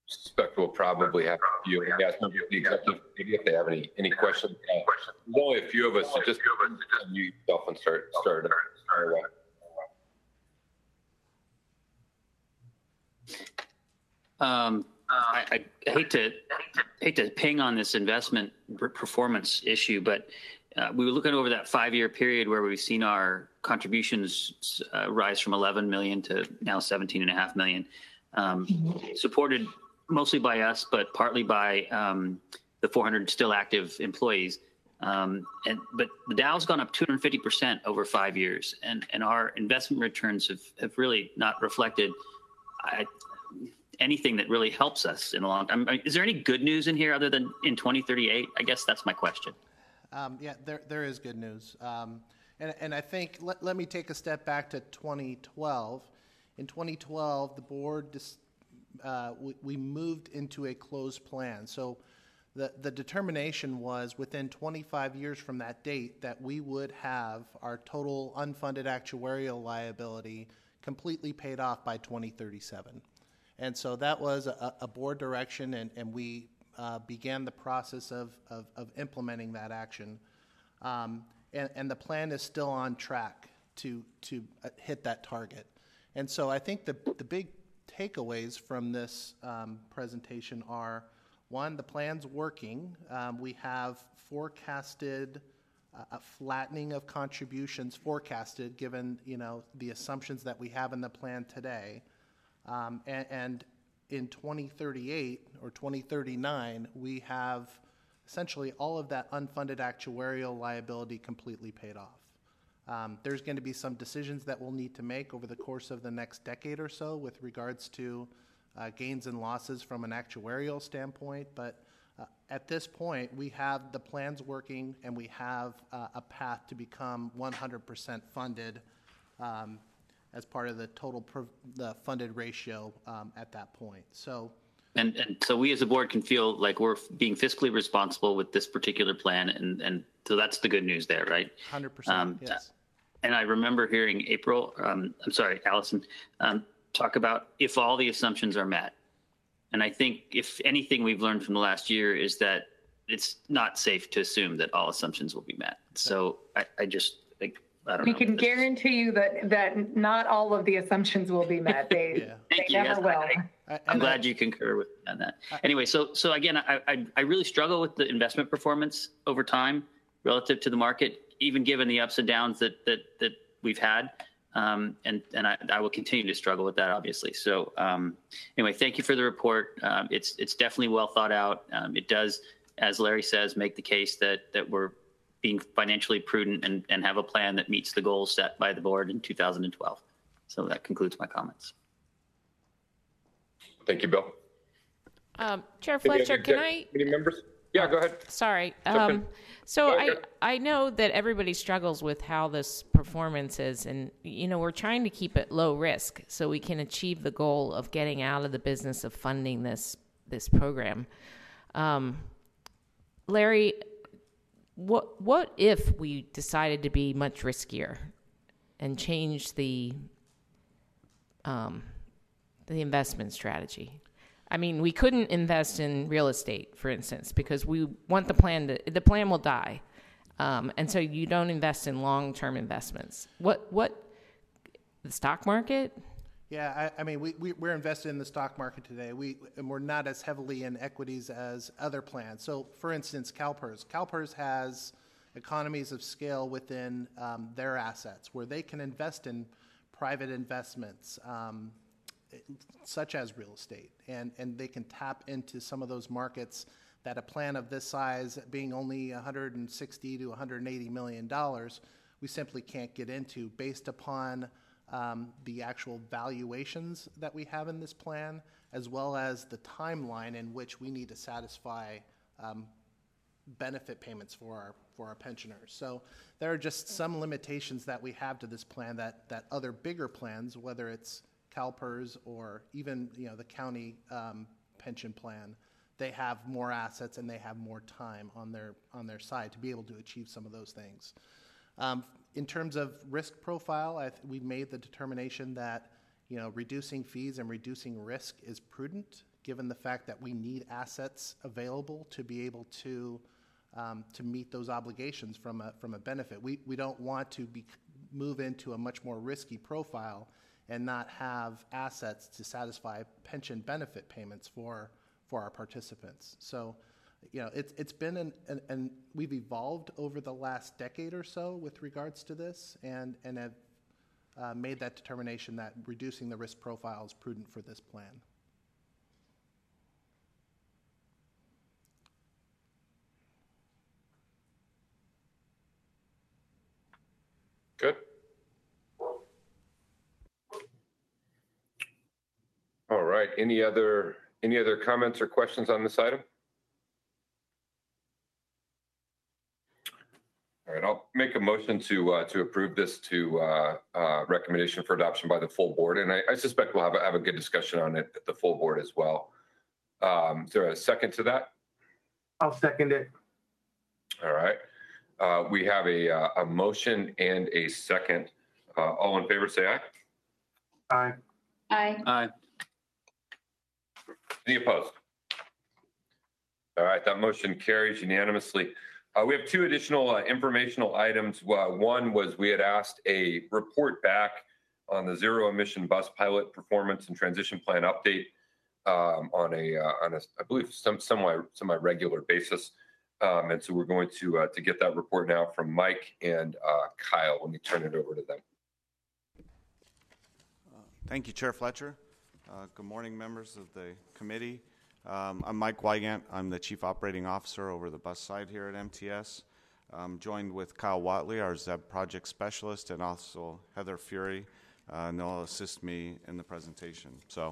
suspect we'll probably have a few. I ask members of the executive committee if they have any any questions. Uh, there's only a few of us, so just you yourself and start start. Uh, start away. Um, I, I hate to hate to ping on this investment performance issue, but uh, we were looking over that five-year period where we've seen our contributions uh, rise from eleven million to now seventeen and a half million, um, supported mostly by us, but partly by um, the four hundred still active employees. Um, and but the Dow's gone up two hundred fifty percent over five years, and and our investment returns have have really not reflected. I, anything that really helps us in the long time. I mean, is there any good news in here other than in twenty thirty-eight? I guess that's my question. Um, yeah, there there is good news. Um, and, and I think, let, let me take a step back to twenty twelve. In twenty twelve, the board, dis, uh, we, we moved into a closed plan. So the, the determination was within twenty-five years from that date that we would have our total unfunded actuarial liability completely paid off by twenty thirty-seven. And so that was a, a board direction, and, and we uh, began the process of, of, of implementing that action. Um, and, and the plan is still on track to, to hit that target. And so I think the, the big takeaways from this um, presentation are, one, the plan's working. Um, we have forecasted uh, a flattening of contributions forecasted given, you know, the assumptions that we have in the plan today. Um, and, and in twenty thirty-eight or twenty thirty-nine, we have essentially all of that unfunded actuarial liability completely paid off. Um, there's going to be some decisions that we'll need to make over the course of the next decade or so with regards to uh, gains and losses from an actuarial standpoint. But uh, at this point, we have the plans working, and we have uh, a path to become one hundred percent funded um, as part of the total pro- the funded ratio um, at that point. So, and and so we as a board can feel like we're being fiscally responsible with this particular plan, and and so that's the good news there, right? one hundred percent, um, yes. And I remember hearing April, um, I'm sorry, Allison, um, talk about if all the assumptions are met. And I think if anything we've learned from the last year is that it's not safe to assume that all assumptions will be met. So I, I just think, I don't we know. We can guarantee you that that not all of the assumptions will be met. They, yeah. they Thank never you. will. I, I, I'm glad you concur with me on that. Anyway, so so again, I, I I really struggle with the investment performance over time relative to the market, even given the ups and downs that that that we've had. Um, and and I, I will continue to struggle with that, obviously. So um, anyway, thank you for the report. Um, it's it's definitely well thought out. Um, it does, as Larry says, make the case that that we're being financially prudent and, and have a plan that meets the goals set by the board in two thousand twelve. So that concludes my comments. Thank you, Bill. Um, Chair Fletcher, can I? Any members? Yeah, go ahead. Sorry. Um, so I, I know that everybody struggles with how this performance is, and, you know, we're trying to keep it low risk so we can achieve the goal of getting out of the business of funding this, this program. Um, Larry, What what if we decided to be much riskier and change the um, the investment strategy? I mean, we couldn't invest in real estate, for instance, because we want the plan to the plan will die, um, and so you don't invest in long term investments. What what the stock market? Yeah, I, I mean, we, we, we're invested in the stock market today. We, and we're not as heavily in equities as other plans. So, for instance, CalPERS. CalPERS has economies of scale within um, their assets where they can invest in private investments, um, such as real estate. And, and they can tap into some of those markets that a plan of this size, being only one hundred sixty to one hundred eighty million dollars, we simply can't get into based upon Um, the actual valuations that we have in this plan, as well as the timeline in which we need to satisfy um, benefit payments for our for our pensioners. So there are just some limitations that we have to this plan that that other bigger plans, whether it's CalPERS or even you know the county um, pension plan, they have more assets and they have more time on their on their side to be able to achieve some of those things. Um, in terms of risk profile, I th- we made the determination that you know reducing fees and reducing risk is prudent given the fact that we need assets available to be able to um, to meet those obligations from a from a benefit. We we don't want to be move into a much more risky profile and not have assets to satisfy pension benefit payments for for our participants. So, you know, it's it's been an, an and we've evolved over the last decade or so with regards to this, and and have uh, made that determination that reducing the risk profile is prudent for this plan. Good. All right. Any other any other comments or questions on this item? All right, I'll make a motion to uh, to approve this to uh, uh, recommendation for adoption by the full board, and I, I suspect we'll have a, have a good discussion on it at the full board as well. Um, is there a second to that? I'll second it. All right. Uh, we have a, uh, a motion and a second. Uh, all in favor, say aye. Aye. Aye. Aye. Any opposed? All right, that motion carries unanimously. Uh, we have two additional uh, informational items. Uh, one was we had asked a report back on the zero emission bus pilot performance and transition plan update um, on a uh, on a I believe some semi semi regular basis. Um, and so we're going to uh, to get that report now from Mike and uh, Kyle. Let me turn it over to them. Uh, thank you, Chair Fletcher. Uh, good morning, members of the committee. Um, I'm Mike Wygant. I'm the Chief Operating Officer over the bus side here at M T S. I'm joined with Kyle Watley, our Z E B Project Specialist, and also Heather Fury, uh, and they'll assist me in the presentation. So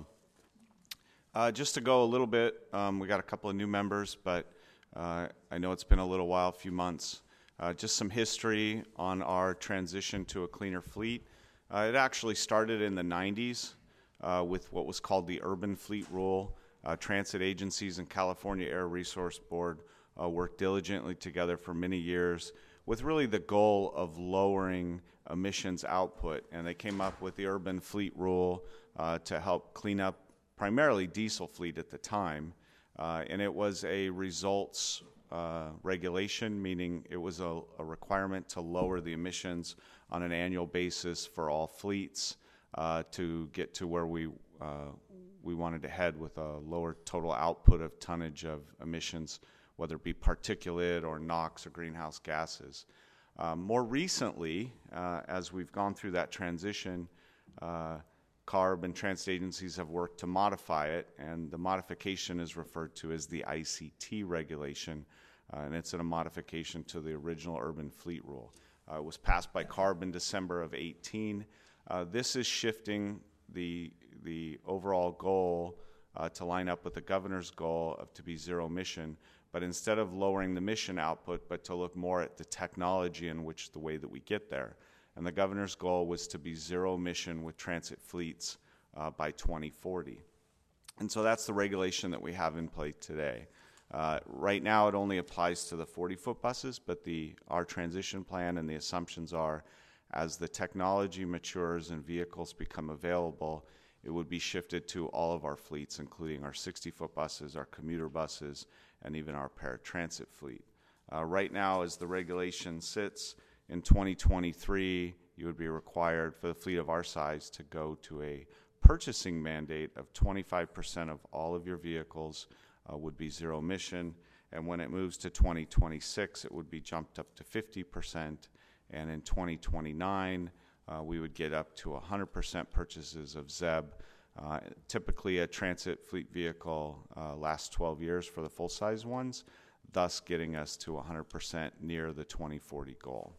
uh, just to go a little bit, um, we got a couple of new members, but Uh, I know it's been a little while, a few months. Uh, just some history on our transition to a cleaner fleet. Uh, it actually started in the nineties uh, with what was called the Urban Fleet Rule. Uh, transit agencies and California Air Resource Board uh, worked diligently together for many years with really the goal of lowering emissions output. And they came up with the Urban Fleet Rule uh, to help clean up primarily diesel fleet at the time. Uh, and it was a results uh, regulation, meaning it was a, a requirement to lower the emissions on an annual basis for all fleets uh, to get to where we uh, we wanted to head with a lower total output of tonnage of emissions, whether it be particulate or NOx or greenhouse gases. Um, more recently, uh, as we've gone through that transition, uh, CARB and transit agencies have worked to modify it, and the modification is referred to as the I C T regulation, uh, and it's a modification to the original Urban Fleet Rule. Uh, it was passed by CARB in December of eighteen. Uh, this is shifting the, the overall goal uh, to line up with the governor's goal of to be zero emission, but instead of lowering the emission output, but to look more at the technology in which the way that we get there. And the governor's goal was to be zero emission with transit fleets uh, by twenty forty. And so that's the regulation that we have in play today. Uh, right now it only applies to the forty-foot buses, but the our transition plan and the assumptions are as the technology matures and vehicles become available, it would be shifted to all of our fleets, including our sixty-foot buses, our commuter buses, and even our paratransit fleet. Uh, right now, as the regulation sits, in twenty twenty-three, you would be required for the fleet of our size to go to a purchasing mandate of twenty-five percent of all of your vehicles uh, would be zero emission. And when it moves to twenty twenty-six, it would be jumped up to fifty percent. And in twenty twenty-nine, uh, we would get up to one hundred percent purchases of Z E B. Uh, typically, a transit fleet vehicle uh, lasts twelve years for the full-size ones, thus getting us to one hundred percent near the twenty forty goal.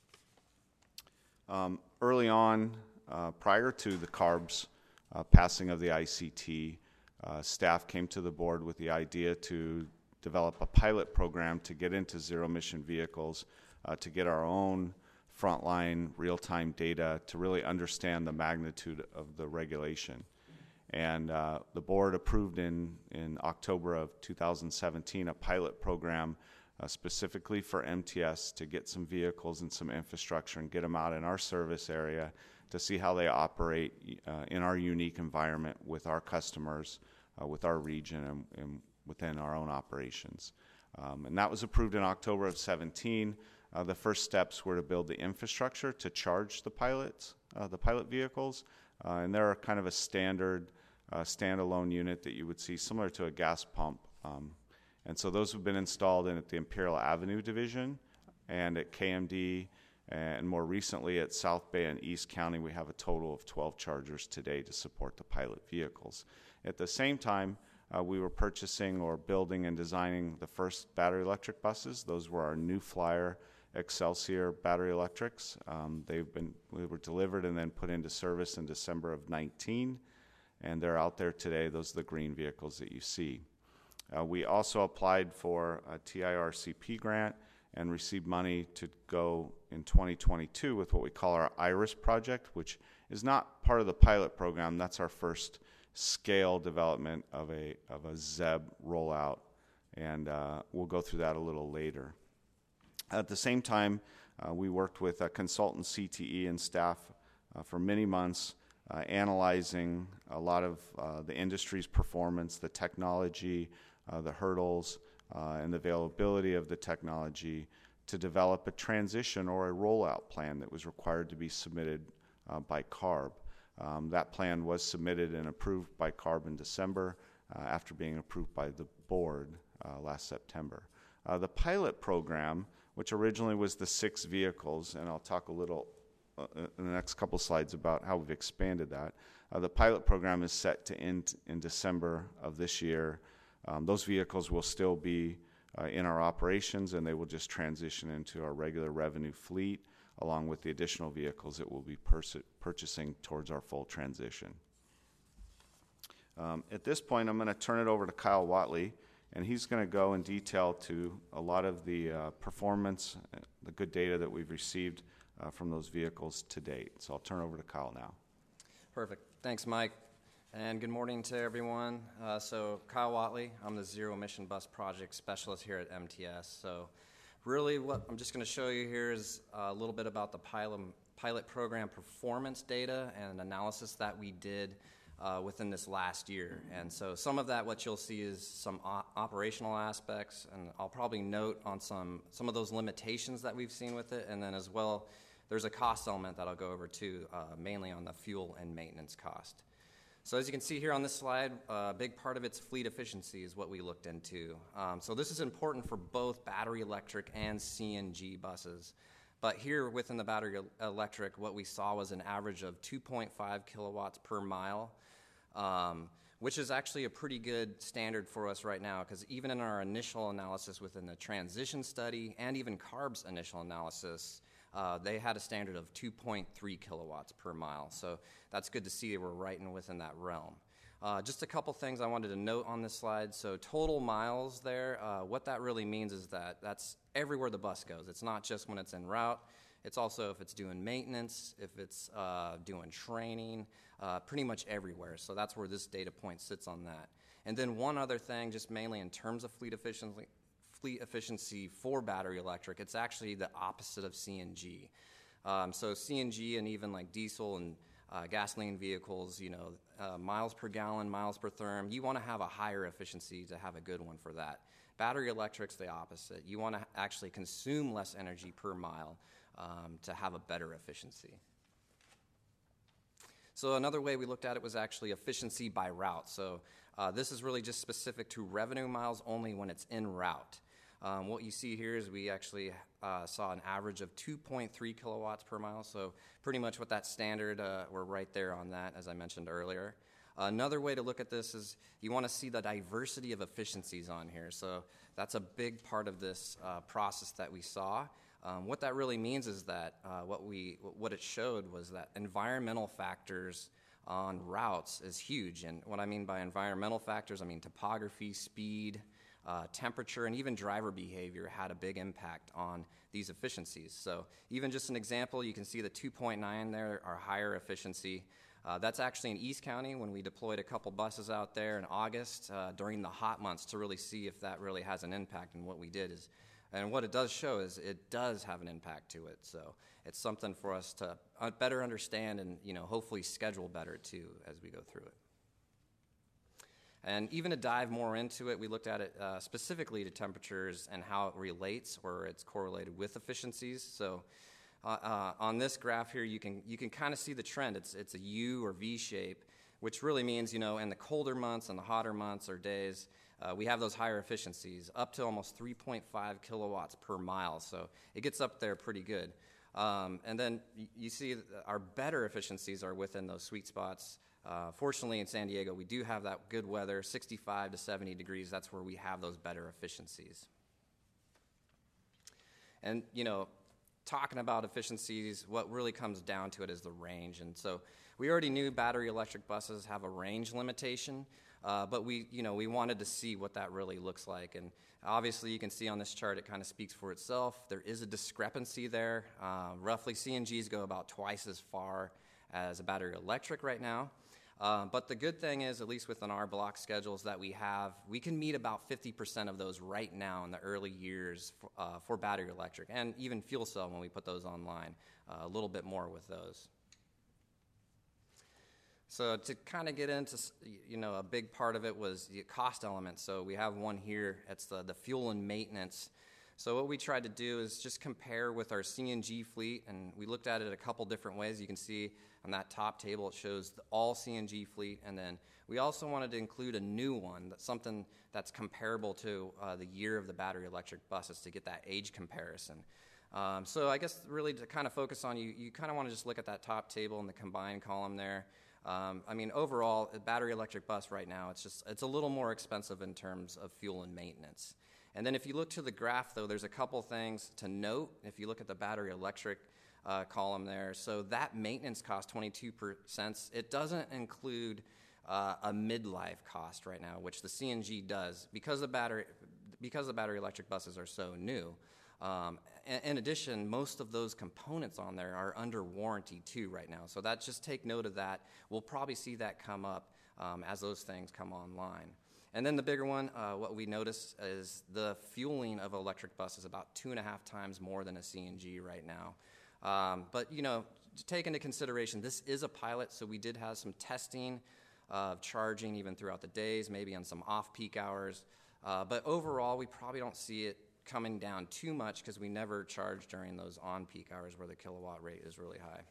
Um, early on, uh, prior to the CARB's uh, passing of the I C T, uh, staff came to the board with the idea to develop a pilot program to get into zero-emission vehicles, uh, to get our own frontline real-time data to really understand the magnitude of the regulation. And uh, the board approved in, in October of two thousand seventeen a pilot program uh, specifically for M T S to get some vehicles and some infrastructure and get them out in our service area to see how they operate uh, in our unique environment with our customers uh, with our region and, and within our own operations. Um, and that was approved in October of seventeen. Uh, the first steps were to build the infrastructure to charge the pilots, uh, the pilot vehicles, uh, and they're kind of a standard uh, standalone unit that you would see similar to a gas pump. Um, and so those have been installed in at the Imperial Avenue Division and at K M D, and more recently at South Bay and East County. We have a total of twelve chargers today to support the pilot vehicles. At the same time, uh, we were purchasing or building and designing the first battery electric buses. Those were our New Flyer Excelsior battery electrics. Um, they've been they were delivered and then put into service in December of nineteen, and they're out there today. Those are the green vehicles that you see. Uh, we also applied for a T I R C P grant and received money to go in twenty twenty-two with what we call our IRIS project, which is not part of the pilot program. That's our first scale development of a of a Z E B rollout, and uh, we'll go through that a little later. At the same time, uh, we worked with a consultant C T E and staff uh, for many months, uh, analyzing a lot of uh, the industry's performance, the technology, uh, the hurdles, uh, and the availability of the technology to develop a transition or a rollout plan that was required to be submitted uh, by CARB. Um, that plan was submitted and approved by CARB in December uh, after being approved by the board uh, last September. Uh, the pilot program, which originally was the six vehicles, and I'll talk a little uh, in the next couple slides about how we've expanded that. Uh, the pilot program is set to end in December of this year. Um, those vehicles will still be uh, in our operations, and they will just transition into our regular revenue fleet, along with the additional vehicles that we'll be pers- purchasing towards our full transition. Um, at this point, I'm going to turn it over to Kyle Watley, and he's going to go in detail to a lot of the uh, performance, uh, the good data that we've received uh, from those vehicles to date. So I'll turn over to Kyle now. Perfect. Thanks, Mike. And good morning to everyone. Uh, so Kyle Watley, I'm the Zero Emission Bus Project Specialist here at M T S. So really what I'm just going to show you here is a little bit about the pilot, pilot program performance data and analysis that we did Uh, within this last year. And so some of that, what you'll see is some o- operational aspects, and I'll probably note on some, some of those limitations that we've seen with it, and then as well, there's a cost element that I'll go over too, uh, mainly on the fuel and maintenance cost. So as you can see here on this slide, a big part of its fleet efficiency is what we looked into. Um, so this is important for both battery electric and C N G buses. But here within the battery electric, what we saw was an average of two point five kilowatts per mile, um, which is actually a pretty good standard for us right now, because even in our initial analysis within the transition study and even CARB's initial analysis, uh, they had a standard of two point three kilowatts per mile. So that's good to see we're right in within that realm. Uh, just a couple things I wanted to note on this slide. So total miles there, uh, what that really means is that that's everywhere the bus goes. It's not just when it's en route. It's also if it's doing maintenance, if it's uh, doing training, uh, pretty much everywhere. So that's where this data point sits on that. And then one other thing, just mainly in terms of fleet efficiency, fleet efficiency for battery electric, it's actually the opposite of C N G. Um, so C N G and even like diesel and Uh, gasoline vehicles, you know, uh, miles per gallon, miles per therm, you want to have a higher efficiency to have a good one for that. Battery electric's the opposite. You want to actually consume less energy per mile um, to have a better efficiency. So another way we looked at it was actually efficiency by route. So uh, this is really just specific to revenue miles only when it's en route. Um, what you see here is we actually uh, saw an average of two point three kilowatts per mile, so pretty much with that standard, uh, we're right there on that, as I mentioned earlier. Uh, another way to look at this is you want to see the diversity of efficiencies on here, so that's a big part of this uh, process that we saw. Um, what that really means is that uh, what we what it showed was that environmental factors on routes is huge, and what I mean by environmental factors, I mean topography, speed, Uh, temperature, and even driver behavior had a big impact on these efficiencies. So even just an example, you can see the two point nine there, our higher efficiency. Uh, that's actually in East County when we deployed a couple buses out there in August uh, during the hot months to really see if that really has an impact. And what we did is, and what it does show is it does have an impact to it. So it's something for us to uh, better understand and, you know, hopefully schedule better too as we go through it. And even to dive more into it, we looked at it uh, specifically to temperatures and how it relates or it's correlated with efficiencies. So uh, uh, on this graph here, you can you can kind of see the trend. It's it's a U or V shape, which really means, you know, in the colder months and the hotter months or days, uh, we have those higher efficiencies, up to almost three point five kilowatts per mile. So it gets up there pretty good. Um, and then you see our better efficiencies are within those sweet spots. Uh, fortunately, in San Diego, we do have that good weather, sixty-five to seventy degrees. That's where we have those better efficiencies. And, you know, talking about efficiencies, what really comes down to it is the range. And so we already knew battery electric buses have a range limitation, uh, but we, you know, we wanted to see what that really looks like. And obviously, you can see on this chart, it kind of speaks for itself. There is a discrepancy there. Uh, roughly, C N Gs go about twice as far as a battery electric right now. Uh, but the good thing is, at least within our block schedules that we have, we can meet about fifty percent of those right now in the early years for, uh, for battery electric, and even fuel cell when we put those online, uh, a little bit more with those. So to kind of get into, you know, a big part of it was the cost element. So we have one here. It's the, the fuel and maintenance. So what we tried to do is just compare with our C N G fleet, and we looked at it a couple different ways. You can see on that top table it shows the all C N G fleet, and then we also wanted to include a new one, that's something that's comparable to uh, the year of the battery electric buses to get that age comparison. Um, so I guess really to kind of focus on, you, you kind of want to just look at that top table in the combined column there. Um, I mean, overall, a battery electric bus right now, it's just it's a little more expensive in terms of fuel and maintenance. And then if you look to the graph, though, there's a couple things to note. If you look at the battery electric uh, column there, so that maintenance cost, twenty-two percent, it doesn't include uh, a midlife cost right now, which the C N G does because the battery because the battery electric buses are so new. Um, in, in addition, most of those components on there are under warranty too right now. So that just take note of that. We'll probably see that come up um, as those things come online. And then the bigger one, uh, what we notice is the fueling of electric bus is about two and a half times more than a C N G right now. Um, but, you know, to take into consideration, this is a pilot, so we did have some testing of charging even throughout the days, maybe on some off-peak hours. Uh, but overall, we probably don't see it coming down too much because we never charge during those on-peak hours where the kilowatt rate is really high.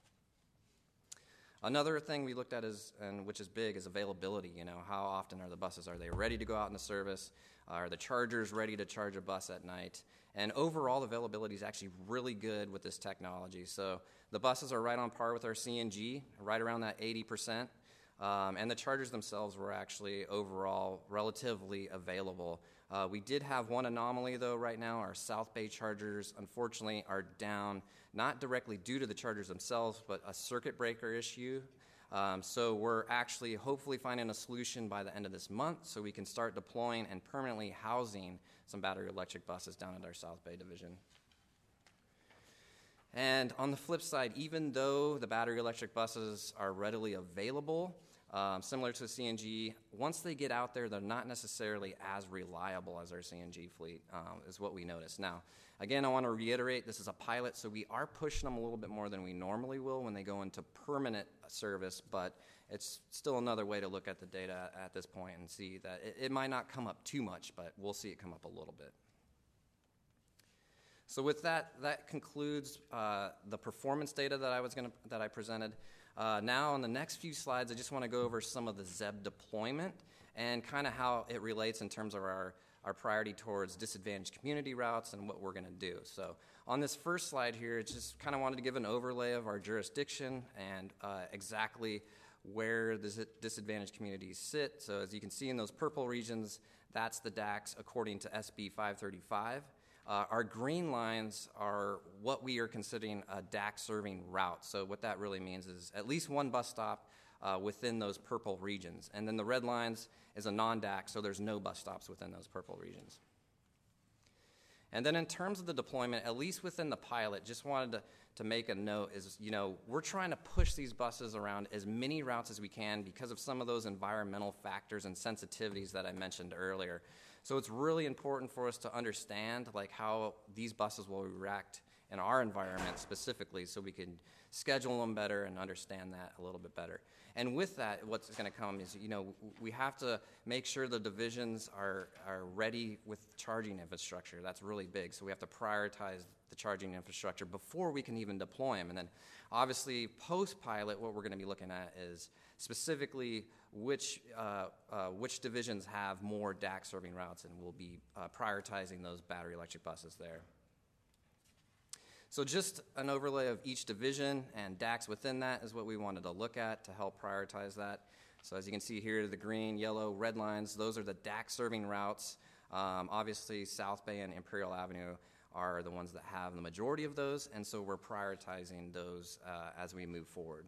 Another thing we looked at is, and which is big, is availability. You know, how often are the buses? Are they ready to go out into service? Are the chargers ready to charge a bus at night? And overall, availability is actually really good with this technology. So the buses are right on par with our C N G, right around that eighty percent. Um, and the chargers themselves were actually overall relatively available. Uh, we did have one anomaly, though, right now. Our South Bay chargers, unfortunately, are down, not directly due to the chargers themselves, but a circuit breaker issue. Um, so we're actually hopefully finding a solution by the end of this month so we can start deploying and permanently housing some battery electric buses down at our South Bay division. And on the flip side, even though the battery electric buses are readily available, um, similar to the C N G, once they get out there, they're not necessarily as reliable as our C N G fleet, um, is what we notice. Now, again, I want to reiterate, this is a pilot, so we are pushing them a little bit more than we normally will when they go into permanent service, but it's still another way to look at the data at this point and see that it, it might not come up too much, but we'll see it come up a little bit. So with that, that concludes uh, the performance data that I was going to that I presented. Uh, now, on the next few slides, I just want to go over some of the Z E B deployment and kind of how it relates in terms of our, our priority towards disadvantaged community routes and what we're going to do. So on this first slide here, it's just kind of wanted to give an overlay of our jurisdiction and uh, exactly where the disadvantaged communities sit. So as you can see in those purple regions, that's the D A Cs according to S B five thirty-five. Uh, our green lines are what we are considering a D A C serving route. So what that really means is at least one bus stop uh, within those purple regions. And then the red lines is a non-D A C, so there's no bus stops within those purple regions. And then in terms of the deployment, at least within the pilot, just wanted to, to make a note is, you know, we're trying to push these buses around as many routes as we can because of some of those environmental factors and sensitivities that I mentioned earlier. So it's really important for us to understand like how these buses will react in our environment specifically so we can schedule them better and understand that a little bit better. And with that, what's going to come is, you know, we have to make sure the divisions are, are ready with charging infrastructure. That's really big. So we have to prioritize the charging infrastructure before we can even deploy them. And then obviously post-pilot, what we're going to be looking at is specifically which, uh, uh, which divisions have more D A C serving routes, and we'll be uh, prioritizing those battery electric buses there. So just an overlay of each division and D A Cs within that is what we wanted to look at to help prioritize that. So as you can see here, the green, yellow, red lines, those are the D A C serving routes. Um, obviously, South Bay and Imperial Avenue are the ones that have the majority of those, and so we're prioritizing those uh, as we move forward.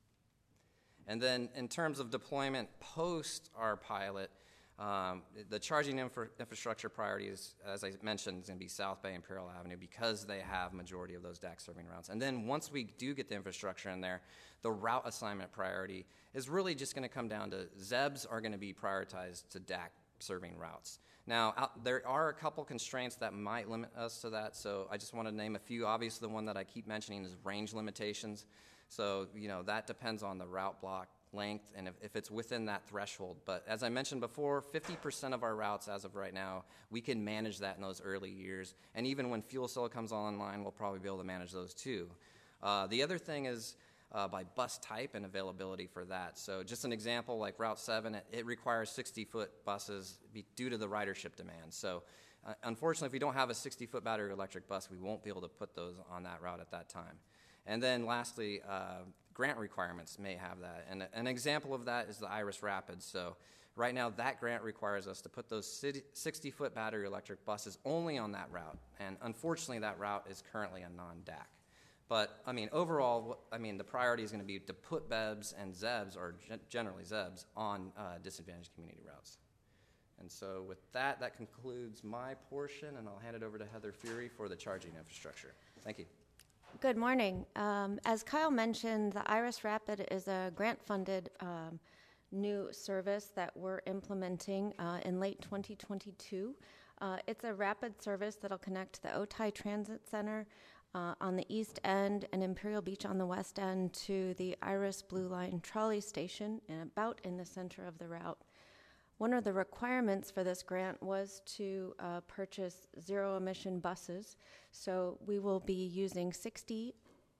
And then in terms of deployment post our pilot, Um, the charging infra infrastructure priorities, as I mentioned, is going to be South Bay and Imperial Avenue because they have majority of those D A C serving routes. And then once we do get the infrastructure in there, the route assignment priority is really just going to come down to Z E Bs are going to be prioritized to D A C serving routes. Now, out, there are a couple constraints that might limit us to that, so I just want to name a few. Obviously, the one that I keep mentioning is range limitations. So, you know, that depends on the route block length and if, if it's within that threshold. But as I mentioned before, fifty percent of our routes as of right now, we can manage that in those early years. And even when fuel cell comes online, we'll probably be able to manage those too. Uh, the other thing is uh, by bus type and availability for that. So just an example, like Route seven, it, it requires sixty-foot buses be, due to the ridership demand. So uh, unfortunately, if we don't have a sixty-foot battery electric bus, we won't be able to put those on that route at that time. And then lastly, uh, grant requirements may have that. And an example of that is the Iris Rapids. So right now, that grant requires us to put those sixty-foot battery electric buses only on that route. And unfortunately, that route is currently a non-D A C. But, I mean, overall, I mean, the priority is going to be to put B E Bs and Z E Bs, or generally Z E Bs, on uh, disadvantaged community routes. And so with that, that concludes my portion, and I'll hand it over to Heather Fury for the charging infrastructure. Thank you. Good morning. Um, as Kyle mentioned, the Iris Rapid is a grant-funded um, new service that we're implementing uh, in late twenty twenty-two. Uh, it's a rapid service that'll connect the Otay Transit Center uh, on the east end and Imperial Beach on the west end to the Iris Blue Line trolley station, and about in the center of the route. One of the requirements for this grant was to uh, purchase zero-emission buses. So we will be using sixty,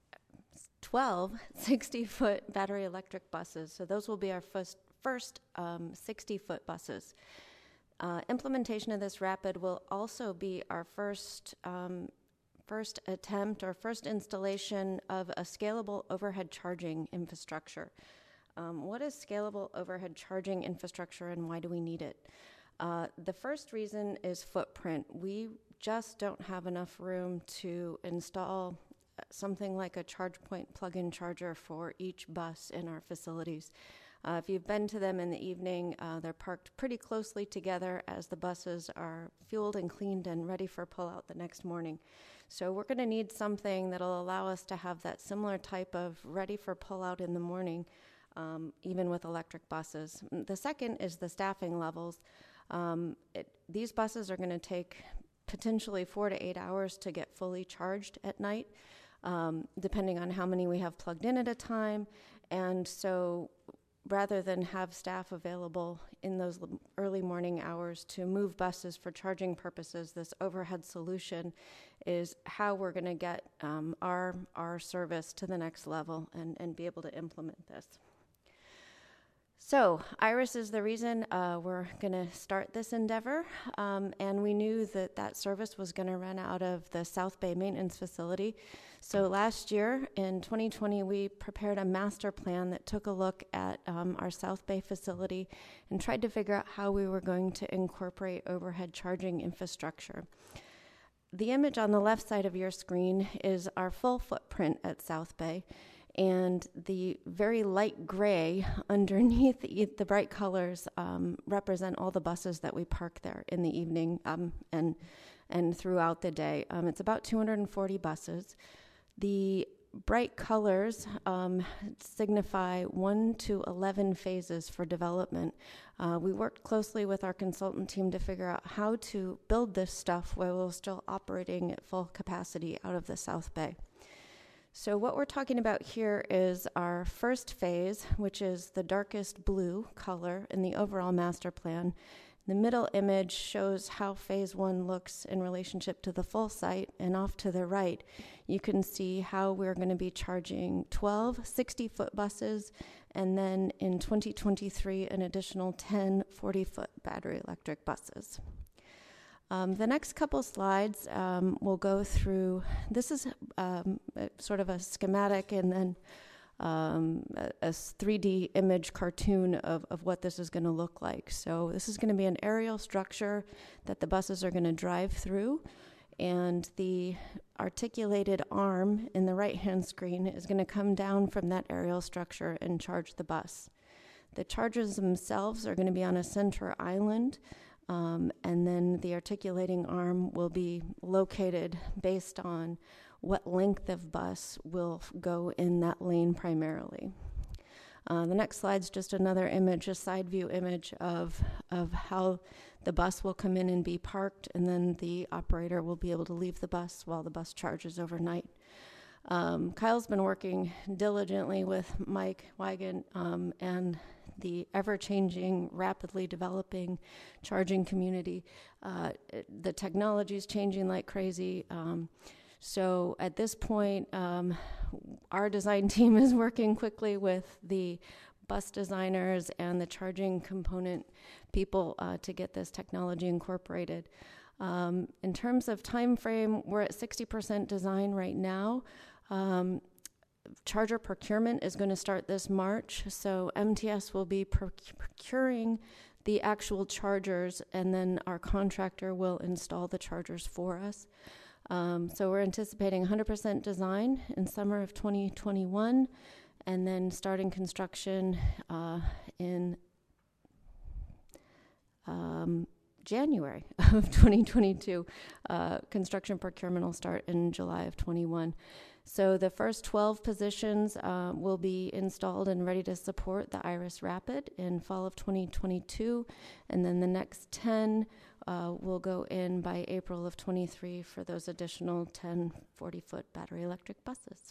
twelve sixty-foot battery electric buses. So those will be our first, first um, sixty-foot buses. Uh, implementation of this Rapid will also be our first, um, first attempt or first installation of a scalable overhead charging infrastructure. Um, what is scalable overhead charging infrastructure and why do we need it? Uh, the first reason is footprint. We just don't have enough room to install something like a ChargePoint plug-in charger for each bus in our facilities. Uh, if you've been to them in the evening, uh, they're parked pretty closely together as the buses are fueled and cleaned and ready for pull-out the next morning. So we're going to need something that'll allow us to have that similar type of ready for pull-out in the morning, Um, even with electric buses. The second is the staffing levels. Um, it, these buses are going to take potentially four to eight hours to get fully charged at night, um, depending on how many we have plugged in at a time. And so rather than have staff available in those early morning hours to move buses for charging purposes, this overhead solution is how we're going to get um, our, our service to the next level and, and be able to implement this. So Iris is the reason uh, we're going to start this endeavor, um, and we knew that that service was going to run out of the South Bay maintenance facility. So last year, in twenty twenty, we prepared a master plan that took a look at um, our South Bay facility and tried to figure out how we were going to incorporate overhead charging infrastructure. The image on the left side of your screen is our full footprint at South Bay. And the very light gray underneath the, the bright colors um, represent all the buses that we park there in the evening um, and and throughout the day. Um, it's about two hundred forty buses. The bright colors um, signify one to eleven phases for development. Uh, we worked closely with our consultant team to figure out how to build this stuff while we're still operating at full capacity out of the South Bay. So what we're talking about here is our first phase, which is the darkest blue color in the overall master plan. The middle image shows how phase one looks in relationship to the full site, and off to the right, you can see how we're going to be charging twelve sixty-foot buses, and then in twenty twenty-three, an additional ten forty-foot battery electric buses. Um, the next couple slides um, will go through, this is um, a, sort of a schematic and then um, a, a three D image cartoon of, of what this is going to look like. So this is going to be an aerial structure that the buses are going to drive through, and the articulated arm in the right-hand screen is going to come down from that aerial structure and charge the bus. The chargers themselves are going to be on a center island, Um, and then the articulating arm will be located based on what length of bus will go in that lane primarily. Uh, the next slide's just another image, a side view image of, of how the bus will come in and be parked, and then the operator will be able to leave the bus while the bus charges overnight. Um, Kyle's been working diligently with Mike Wygant um, and the ever-changing, rapidly developing charging community. Uh, it, the technology is changing like crazy. Um, so at this point, um, our design team is working quickly with the bus designers and the charging component people uh, to get this technology incorporated. Um, in terms of time frame, we're at sixty percent design right now. Um, Charger procurement is going to start this March, so M T S will be procuring the actual chargers, and then our contractor will install the chargers for us. Um, so we're anticipating one hundred percent design in summer of twenty twenty-one, and then starting construction uh, in um, January of twenty twenty-two. Uh, construction procurement will start in July of twenty-one. So the first twelve positions uh, will be installed and ready to support the Iris Rapid in fall of twenty twenty-two, and then the next ten uh, will go in by April of twenty-three for those additional ten forty-foot battery electric buses.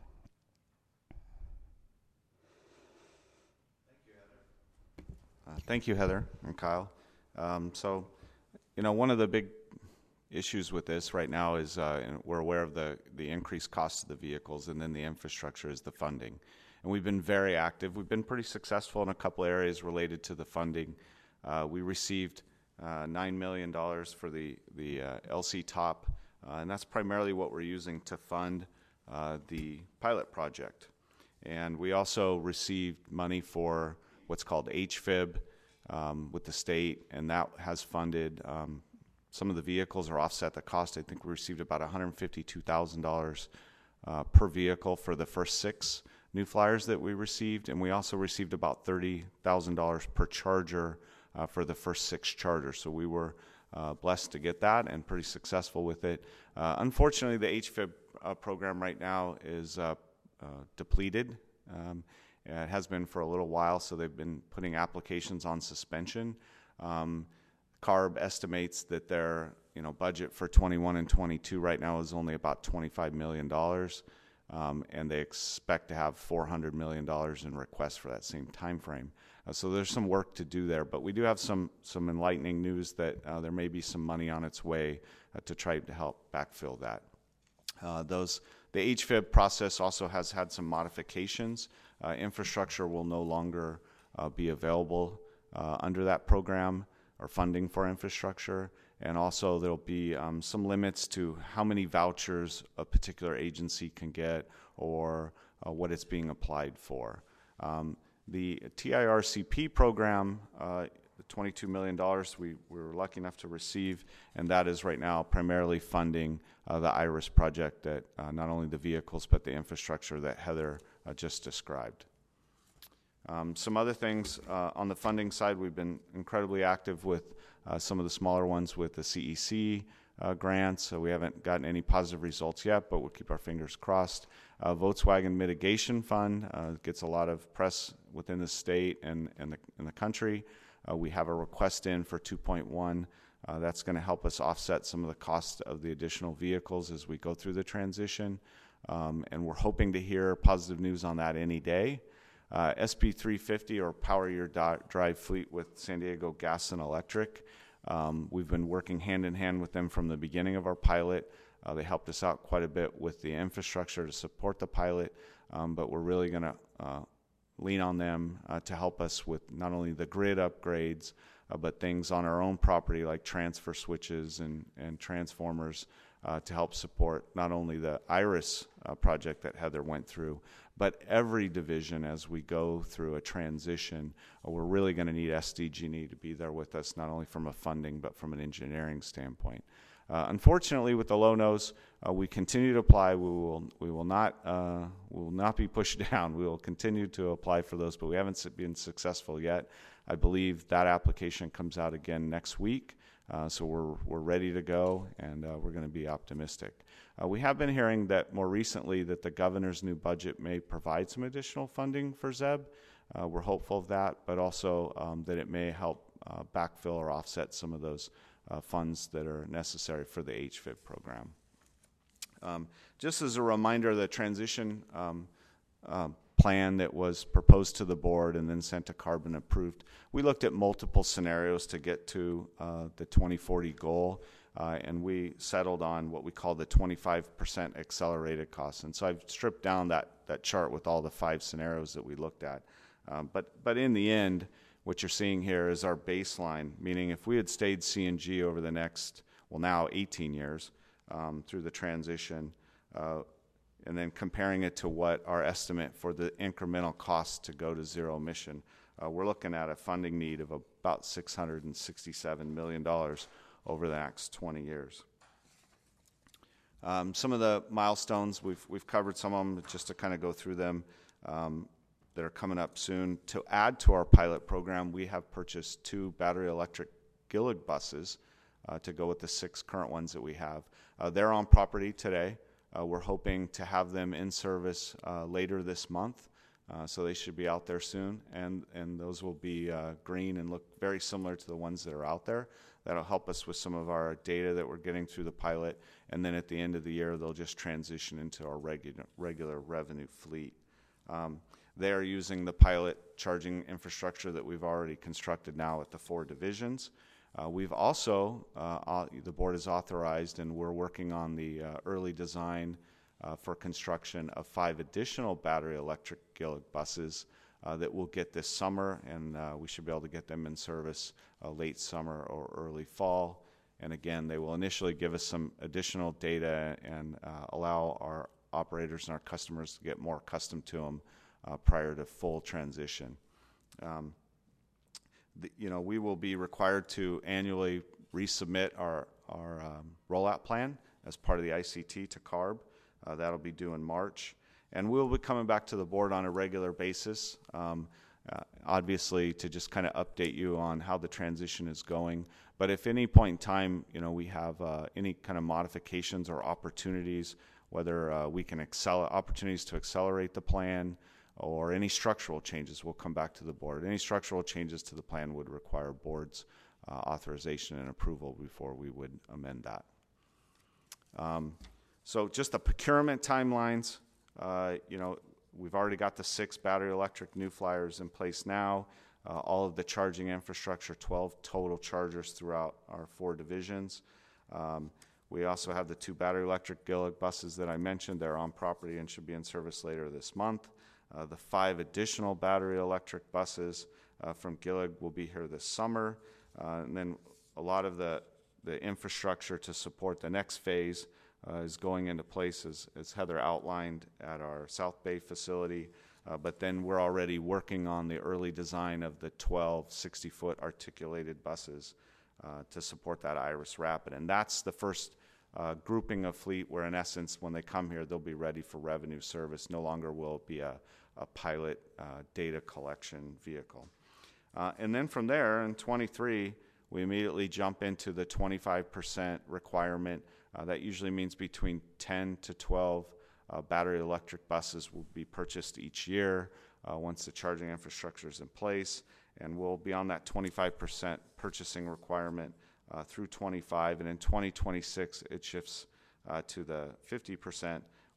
Uh, thank you, Heather and Kyle. Um, so, you know, one of the big issues with this right now is uh, and we're aware of the, the increased cost of the vehicles, and then the infrastructure is the funding. And we've been very active. We've been pretty successful in a couple areas related to the funding. Uh, we received uh, nine million dollars for the, the uh, L C TOP, uh, and that's primarily what we're using to fund uh, the pilot project. And we also received money for what's called H F I B um, with the state, and that has funded um, some of the vehicles or offset the cost. I think we received about one hundred fifty-two thousand dollars uh, per vehicle for the first six New Flyers that we received, and we also received about thirty thousand dollars per charger uh, for the first six chargers. So we were uh, blessed to get that and pretty successful with it. Uh, unfortunately, the H F I B uh, program right now is uh, uh, depleted. Um, it has been for a little while, so they've been putting applications on suspension. Um, C A R B estimates that their you know budget for twenty-one and twenty-two right now is only about twenty-five million dollars, um, and they expect to have four hundred million dollars in requests for that same time frame. Uh, so there's some work to do there, but we do have some some enlightening news that uh, there may be some money on its way uh, to try to help backfill that. Uh, those the H F I B process also has had some modifications. Uh, infrastructure will no longer uh, be available uh, under that program, or funding for infrastructure, and also there'll be um, some limits to how many vouchers a particular agency can get, or uh, what it's being applied for. Um, the T I R C P program, uh, the twenty-two million dollars we, we were lucky enough to receive, and that is right now primarily funding uh, the IRIS project, that uh, not only the vehicles but the infrastructure that Heather uh, just described. Um, some other things uh, on the funding side, we've been incredibly active with uh, some of the smaller ones with the C E C uh, grants. So we haven't gotten any positive results yet, but we'll keep our fingers crossed. Uh, Volkswagen Mitigation Fund uh, gets a lot of press within the state and, and, the, and the country. Uh, we have a request in for two point one. Uh, that's going to help us offset some of the cost of the additional vehicles as we go through the transition. um, and we're hoping to hear positive news on that any day. Uh, S B three fifty, or Power Your Drive Fleet with San Diego Gas and Electric. Um, we've been working hand in hand with them from the beginning of our pilot. Uh, they helped us out quite a bit with the infrastructure to support the pilot, um, but we're really going to uh, lean on them uh, to help us with not only the grid upgrades, uh, but things on our own property like transfer switches and, and transformers uh, to help support not only the IRIS uh, project that Heather went through, but every division as we go through a transition. Uh, we're really going to need S D G and E to be there with us, not only from a funding, but from an engineering standpoint. Uh, unfortunately, with the low nose, uh, we continue to apply. We will we will not uh, we will not be pushed down. We will continue to apply for those, but we haven't been successful yet. I believe that application comes out again next week, uh, so we're we're ready to go, and uh, we're going to be optimistic. Uh, we have been hearing that more recently that the governor's new budget may provide some additional funding for Z E B. Uh, we're hopeful of that, but also um, that it may help uh, backfill or offset some of those Uh, funds that are necessary for the H V I P program. Um, just as a reminder, the transition um, uh, plan that was proposed to the board and then sent to CARB and approved, we looked at multiple scenarios to get to uh, the twenty forty goal, uh, and we settled on what we call the twenty-five percent accelerated costs. And so I've stripped down that, that chart with all the five scenarios that we looked at. Um, but, but in the end, what you're seeing here is our baseline, meaning if we had stayed C and G over the next, well, now eighteen years um, through the transition, uh, and then comparing it to what our estimate for the incremental cost to go to zero emission, uh, we're looking at a funding need of about six hundred sixty-seven million dollars over the next twenty years. Um, some of the milestones, we've, we've covered some of them just to kind of go through them. Um, that are coming up soon. To add to our pilot program, we have purchased two battery electric Gillig buses uh, to go with the six current ones that we have. Uh, they're on property today. Uh, we're hoping to have them in service uh, later this month, uh, so they should be out there soon, and, and those will be uh, green and look very similar to the ones that are out there. That'll help us with some of our data that we're getting through the pilot, and then at the end of the year, they'll just transition into our regular, regular revenue fleet. Um, They are using the pilot charging infrastructure that we've already constructed now at the four divisions. Uh, we've also, uh, uh, the board has authorized, and we're working on the uh, early design uh, for construction of five additional battery electric Gillig buses uh, that we'll get this summer, and uh, we should be able to get them in service uh, late summer or early fall. And again, they will initially give us some additional data and uh, allow our operators and our customers to get more accustomed to them Uh, prior to full transition. Um, the, you know, we will be required to annually resubmit our, our um, rollout plan as part of the I C T to CARB. Uh, that'll be due in March. And we'll be coming back to the board on a regular basis, um, uh, obviously to just kind of update you on how the transition is going. But if any point in time, you know, we have uh, any kind of modifications or opportunities, whether uh, we can accelerate opportunities to accelerate the plan, or any structural changes, will come back to the board. Any structural changes to the plan would require board's uh, authorization and approval before we would amend that. Um, so just the procurement timelines, uh, you know, we've already got the six battery electric New Flyers in place now, uh, all of the charging infrastructure, twelve total chargers throughout our four divisions. Um, we also have the two battery electric Gillig buses that I mentioned. They're on property and should be in service later this month. Uh, the five additional battery electric buses uh, from Gillig will be here this summer. Uh, and then a lot of the, the infrastructure to support the next phase uh, is going into place, as, as Heather outlined, at our South Bay facility. Uh, but then we're already working on the early design of the twelve sixty-foot articulated buses uh, to support that IRIS Rapid. And that's the first uh, grouping of fleet where, in essence, when they come here, they'll be ready for revenue service. No longer will it be a a pilot uh, data collection vehicle. Uh, and then from there, in twenty-three, we immediately jump into the twenty-five percent requirement. Uh, that usually means between ten to twelve uh, battery electric buses will be purchased each year uh, once the charging infrastructure is in place. And we'll be on that twenty-five percent purchasing requirement uh, through twenty-five. And in twenty twenty-six, it shifts uh, to the fifty percent,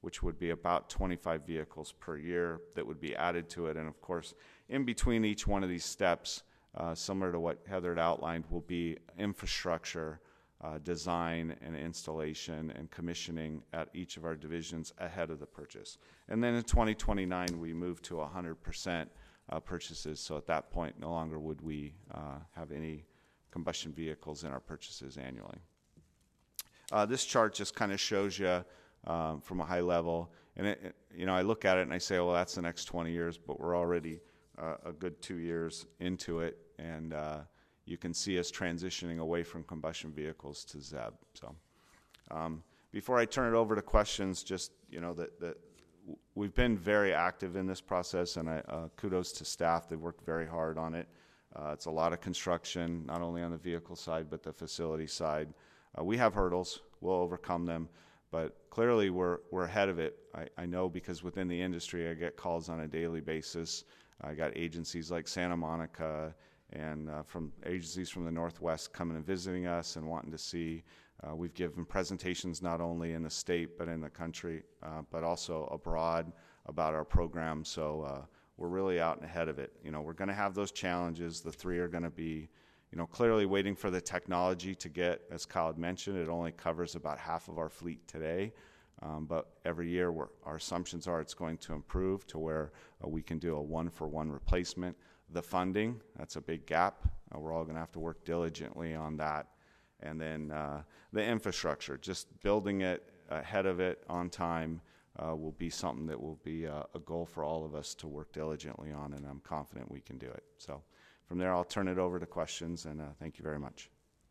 which would be about twenty-five vehicles per year that would be added to it. And of course, in between each one of these steps, uh, similar to what Heather had outlined, will be infrastructure uh, design and installation and commissioning at each of our divisions ahead of the purchase. And then in twenty twenty-nine, we move to one hundred percent uh, purchases. So at that point, no longer would we uh, have any combustion vehicles in our purchases annually. Uh, this chart just kind of shows you um, from a high level, and it, it, you know, I look at it and I say, well, that's the next twenty years, but we're already uh, a good two years into it, and uh, you can see us transitioning away from combustion vehicles to Z E B. So, um, before I turn it over to questions, just you know that that we've been very active in this process, and I, uh, kudos to staff. They've worked very hard on it. Uh, it's a lot of construction, not only on the vehicle side, but the facility side. Uh, we have hurdles. We'll overcome them. But clearly, we're, we're ahead of it. I, I know because within the industry, I get calls on a daily basis. I got agencies like Santa Monica and uh, from agencies from the Northwest coming and visiting us and wanting to see. Uh, we've given presentations not only in the state, but in the country, uh, but also abroad about our program. So uh, we're really out and ahead of it. You know, we're going to have those challenges. The three are going to be, you know, clearly waiting for the technology to get, as Kyle had mentioned, it only covers about half of our fleet today. Um, but every year we're, our assumptions are it's going to improve to where uh, we can do a one-for-one replacement. The funding, that's a big gap. Uh, we're all going to have to work diligently on that. And then uh, the infrastructure, just building it ahead of it on time uh, will be something that will be a, a goal for all of us to work diligently on, and I'm confident we can do it. So from there, I'll turn it over to questions, and uh, thank you very much.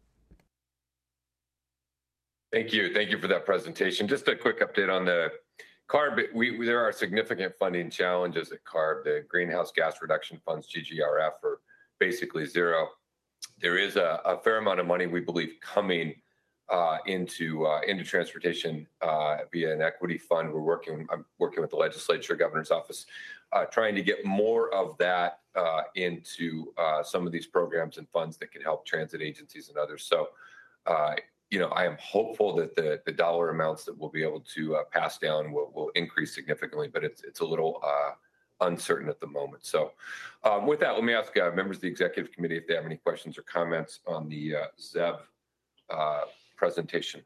Thank you. Thank you for that presentation. Just a quick update on the CARB. We, we, there are significant funding challenges at CARB. The greenhouse gas reduction funds, G G R F, are basically zero. There is a, a fair amount of money, we believe, coming uh, into uh, into transportation uh, via an equity fund. We're working. I'm working with the legislature, governor's office, uh, trying to get more of that uh, into uh, some of these programs and funds that can help transit agencies and others. So, uh, you know, I am hopeful that the the dollar amounts that we'll be able to uh, pass down will, will increase significantly, but it's it's a little uh, uncertain at the moment. So um, with that, let me ask uh, members of the executive committee if they have any questions or comments on the uh, Z E B uh, presentation.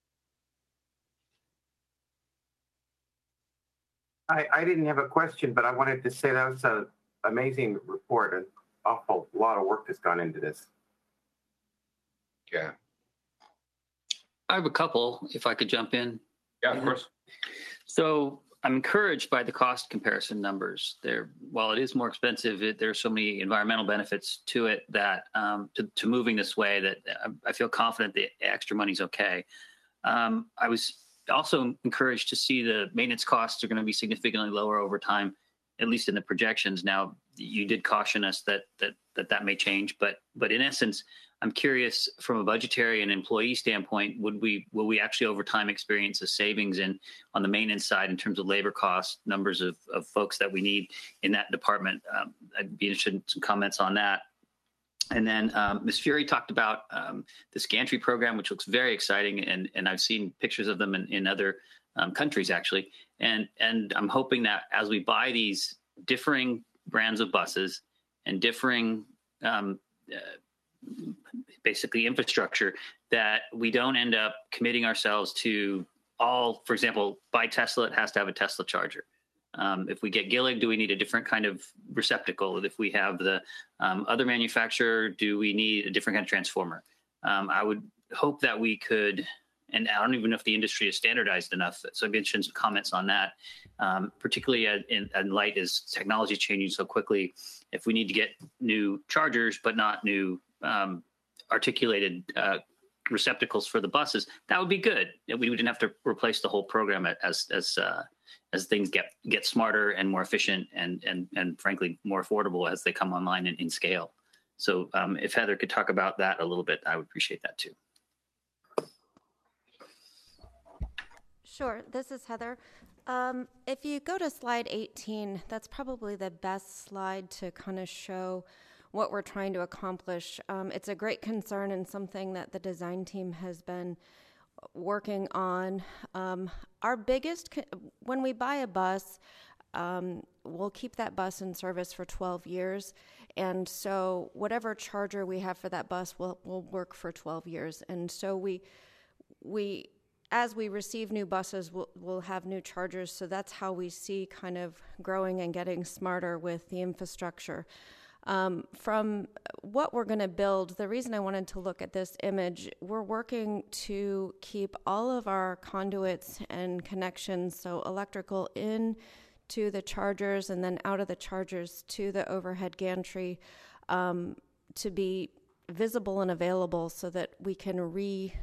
I, I didn't have a question, but I wanted to say that was an amazing report. An awful lot of work has gone into this. Yeah. I have a couple, if I could jump in. Yeah, of course. So I'm encouraged by the cost comparison numbers. There, while it is more expensive, it, there's so many environmental benefits to it that um, to, to moving this way that I, I feel confident the extra money's okay. Um, I was also encouraged to see the maintenance costs are going to be significantly lower over time, at least in the projections. Now, you did caution us that that that, that may change, but but in essence, I'm curious from a budgetary and employee standpoint, would we will we actually over time experience a savings in on the maintenance side in terms of labor costs, numbers of, of folks that we need in that department? Um, I'd be interested in some comments on that. And then um, Miz Fury talked about um, this gantry program, which looks very exciting, and and I've seen pictures of them in, in other um, countries actually. And and I'm hoping that as we buy these differing brands of buses and differing um, uh, basically infrastructure, that we don't end up committing ourselves to all, for example, by Tesla, it has to have a Tesla charger. Um, if we get Gillig, do we need a different kind of receptacle? If we have the um, other manufacturer, do we need a different kind of transformer? Um, I would hope that we could, and I don't even know if the industry is standardized enough, so I'd be interested in some comments on that, um, particularly in, in light as technology is changing so quickly. If we need to get new chargers, but not new um, articulated uh, receptacles for the buses, that would be good. We wouldn't have to replace the whole program as as uh, as things get get smarter and more efficient and and and frankly more affordable as they come online in, in scale. So um, if Heather could talk about that a little bit, I would appreciate that too. Sure, this is Heather. Um, if you go to slide eighteen, that's probably the best slide to kind of show what we're trying to accomplish. Um, it's a great concern and something that the design team has been working on um, our biggest, co- when we buy a bus, um, we'll keep that bus in service for twelve years. And so whatever charger we have for that bus will, will work for twelve years. And so we, we, as we receive new buses, we'll, we'll have new chargers. So that's how we see kind of growing and getting smarter with the infrastructure. Um, from what we're going to build, the reason I wanted to look at this image, we're working to keep all of our conduits and connections, so electrical in to the chargers and then out of the chargers to the overhead gantry, um, to be visible and available so that we can re,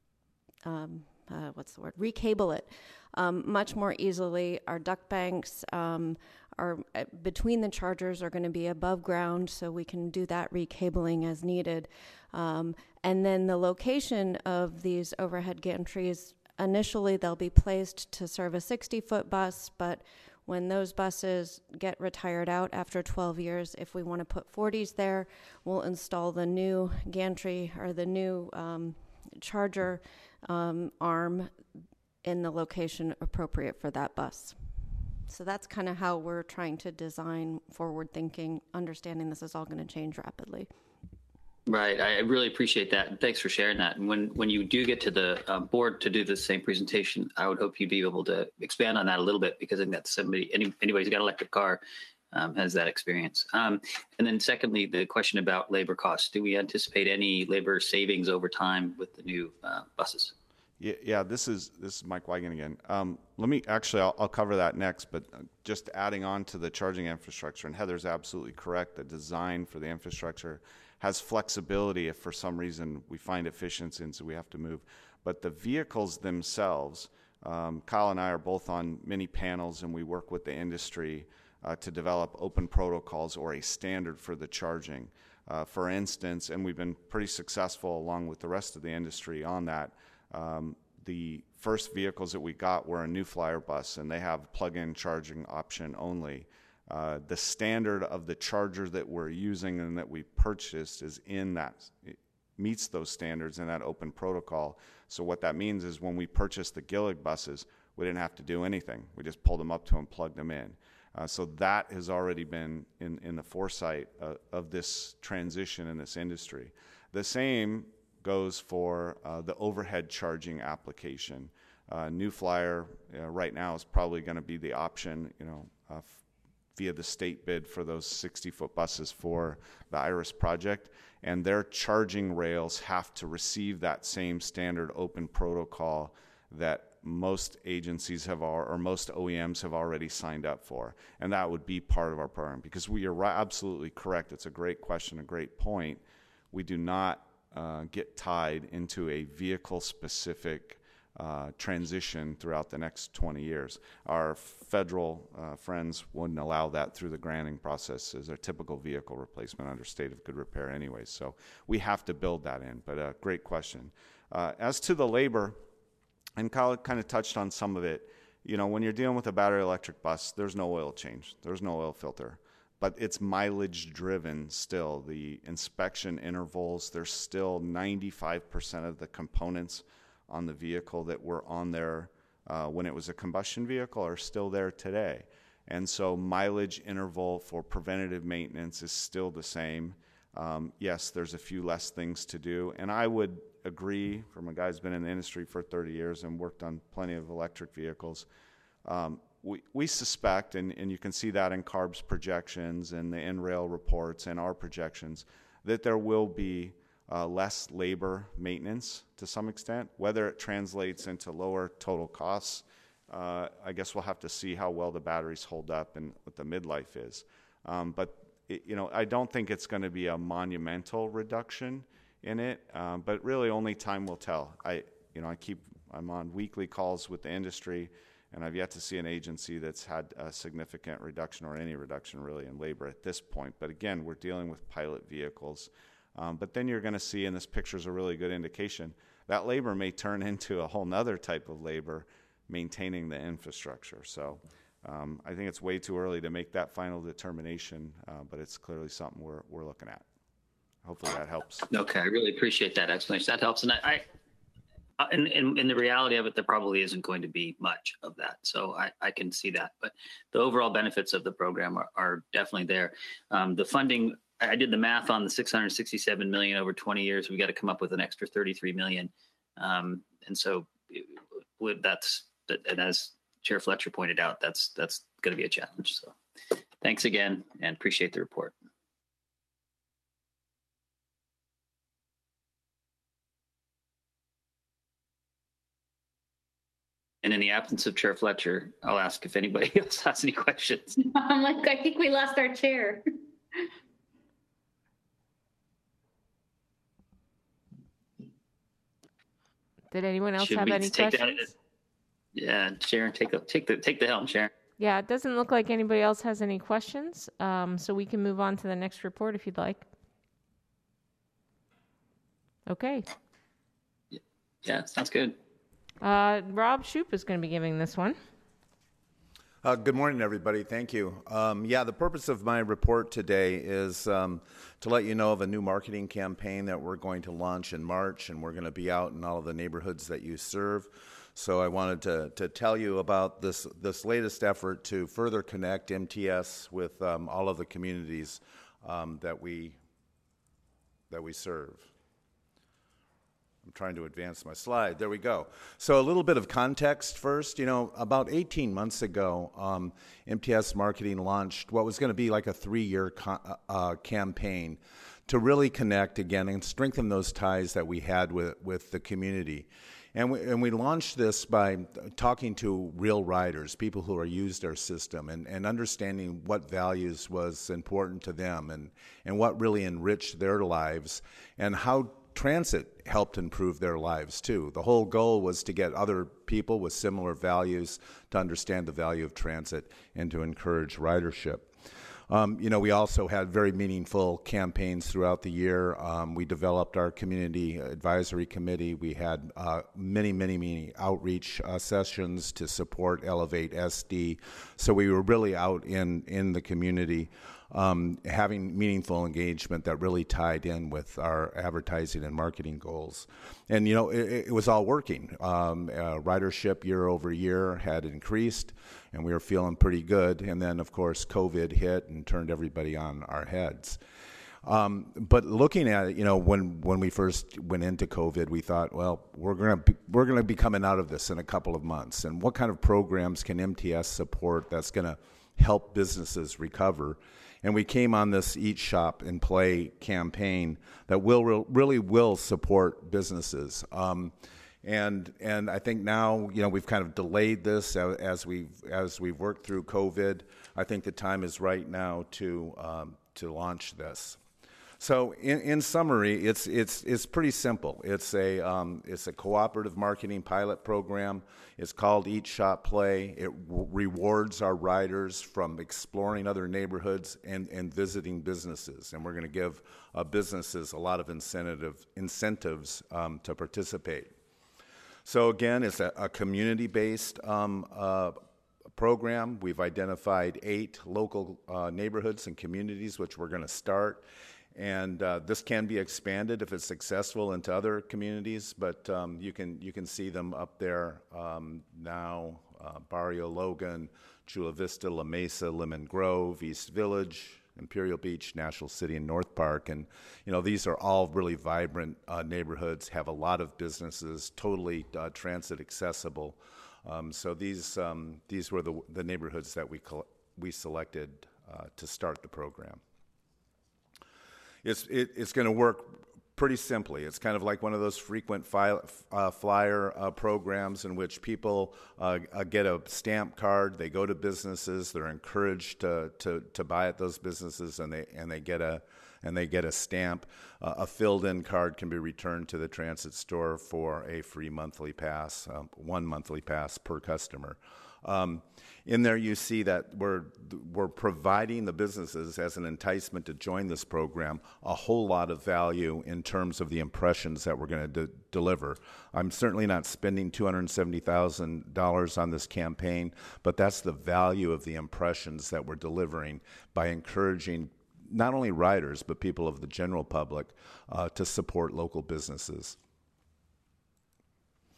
um, uh, what's the word, recable it um, much more easily. Our duct banks, um, are uh, between the chargers are going to be above ground, so we can do that recabling as needed. Um, and then the location of these overhead gantries, initially they'll be placed to serve a sixty-foot bus, but when those buses get retired out after twelve years, if we want to put forties there, we'll install the new gantry or the new um, charger um, arm in the location appropriate for that bus. So that's kind of how we're trying to design forward thinking, understanding this is all going to change rapidly. Right. I really appreciate that. And thanks for sharing that. And when, when you do get to the uh, board to do the same presentation, I would hope you'd be able to expand on that a little bit, because I think that's somebody, any, anybody who's got an electric car um, has that experience. Um, and then secondly, the question about labor costs. Do we anticipate any labor savings over time with the new uh, buses? Yeah, yeah, this is this is Mike Wiegand again. Um, let me actually, I'll, I'll cover that next, but just adding on to the charging infrastructure, and Heather's absolutely correct. The design for the infrastructure has flexibility if for some reason we find efficiency and so we have to move. But the vehicles themselves, um, Kyle and I are both on many panels, and we work with the industry uh, to develop open protocols or a standard for the charging. Uh, for instance, and we've been pretty successful along with the rest of the industry on that. Um, the first vehicles that we got were a New Flyer bus, and they have plug-in charging option only. Uh, the standard of the charger that we're using and that we purchased is in that, it meets those standards in that open protocol. So what that means is when we purchased the Gillig buses, we didn't have to do anything. We just pulled them up to and plugged them in. Uh, so that has already been in, in the foresight uh, of this transition in this industry. The same goes for uh, the overhead charging application. Uh, New Flyer uh, right now is probably going to be the option, you know, uh, f- via the state bid for those sixty-foot buses for the IRIS project, and their charging rails have to receive that same standard open protocol that most agencies have al- or most O E Ms have already signed up for, and that would be part of our program. Because we are right, absolutely correct. It's a great question, a great point. We do not Uh, get tied into a vehicle-specific uh, transition throughout the next twenty years. Our federal uh, friends wouldn't allow that through the granting process as a typical vehicle replacement under state of good repair anyway. So we have to build that in, but a uh, great question. Uh, as to the labor, and Kyle kind of touched on some of it, you know, when you're dealing with a battery electric bus, there's no oil change, there's no oil filter. But it's mileage driven still. The inspection intervals, there's still ninety-five percent of the components on the vehicle that were on there uh, when it was a combustion vehicle are still there today. And so mileage interval for preventative maintenance is still the same. Um, yes, there's a few less things to do. And I would agree, from a guy who's been in the industry for thirty years and worked on plenty of electric vehicles, um, We, we suspect, and, and you can see that in CARB's projections and the N rail reports and our projections, that there will be uh, less labor maintenance to some extent. Whether it translates into lower total costs, uh, I guess we'll have to see how well the batteries hold up and what the midlife is. Um, but it, you know, I don't think it's going to be a monumental reduction in it. Um, but really, only time will tell. I, you know, I keep I'm on weekly calls with the industry, and I've yet to see an agency that's had a significant reduction or any reduction really in labor at this point. But again, we're dealing with pilot vehicles. Um, but then you're going to see, and this picture is a really good indication, that labor may turn into a whole nother type of labor maintaining the infrastructure. So um, I think it's way too early to make that final determination, uh, but it's clearly something we're, we're looking at. Hopefully that helps. Okay, I really appreciate that explanation. That helps. And I, I Uh, and, and, and the reality of it, there probably isn't going to be much of that. So I, I can see that. But the overall benefits of the program are, are definitely there. Um, the funding, I did the math on the six hundred sixty-seven million dollars over twenty years. We got to come up with an extra thirty-three million dollars. Um, and so it, that's, and as Chair Fletcher pointed out, that's that's going to be a challenge. So thanks again and appreciate the report. And in the absence of Chair Fletcher, I'll ask if anybody else has any questions. I'm like, I think we lost our chair. Did anyone else Should have we any take questions? that? Yeah, Sharon, take the take the take the helm, Sharon. Yeah, it doesn't look like anybody else has any questions, um, so we can move on to the next report if you'd like. Okay. Yeah, sounds good. Uh, Rob Shoup is going to be giving this one. Uh, good morning, everybody. Thank you. Um, yeah, the purpose of my report today is um, to let you know of a new marketing campaign that we're going to launch in March, and we're going to be out in all of the neighborhoods that you serve. So I wanted to, to tell you about this, this latest effort to further connect M T S with um, all of the communities um, that we that we serve. I'm trying to advance my slide. There we go. So a little bit of context first. You know, about eighteen months ago, um, M T S Marketing launched what was going to be like a three-year co- uh, campaign to really connect again and strengthen those ties that we had with, with the community. And we, and we launched this by talking to real riders, people who are used our system, and, and understanding what values was important to them and, and what really enriched their lives and how transit helped improve their lives too. The whole goal was to get other people with similar values to understand the value of transit and to encourage ridership. Um, you know, we also had very meaningful campaigns throughout the year. Um, we developed our community advisory committee. We had uh, many, many, many outreach uh, sessions to support Elevate S D. So we were really out in, in the community, um, having meaningful engagement that really tied in with our advertising and marketing goals. And, you know, it, it was all working. Um, uh, ridership year over year had increased, and we were feeling pretty good. And then, of course, COVID hit and turned everybody on our heads. Um, but looking at it, you know, when, when we first went into COVID, we thought, well, we're going to we're going to be coming out of this in a couple of months. And what kind of programs can M T S support that's going to help businesses recover? And we came on this Eat, Shop, and Play campaign that will really will support businesses. Um, and and I think now, you know, we've kind of delayed this as we've as we've worked through COVID. I think the time is right now to um, to launch this. So in, in summary, it's it's it's pretty simple. It's a um, it's a cooperative marketing pilot program. It's called Eat, Shop, Play. It w- rewards our riders from exploring other neighborhoods and, and visiting businesses. And we're going to give uh, businesses a lot of incentive incentives um, to participate. So again, it's a, a community-based um, uh, program. We've identified eight local uh, neighborhoods and communities which we're going to start. And uh, this can be expanded if it's successful into other communities, but um, you can you can see them up there um, now, uh, Barrio Logan, Chula Vista, La Mesa, Lemon Grove, East Village, Imperial Beach, National City, and North Park. And, you know, these are all really vibrant uh, neighborhoods, have a lot of businesses, totally uh, transit accessible. Um, so these um, these were the, the neighborhoods that we, col- we selected uh, to start the program. It's it, it's going to work pretty simply. It's kind of like one of those frequent fi- uh, flyer uh, programs in which people uh, uh, get a stamp card. They go to businesses. They're encouraged to to, to buy at those businesses, and they and they get a and they get a stamp. Uh, a filled-in card can be returned to the transit store for a free monthly pass, um, one monthly pass per customer. Um, in there, you see that we're we're providing the businesses as an enticement to join this program a whole lot of value in terms of the impressions that we're going to de- deliver. I'm certainly not spending two hundred seventy thousand dollars on this campaign, but that's the value of the impressions that we're delivering by encouraging not only riders but people of the general public uh, to support local businesses.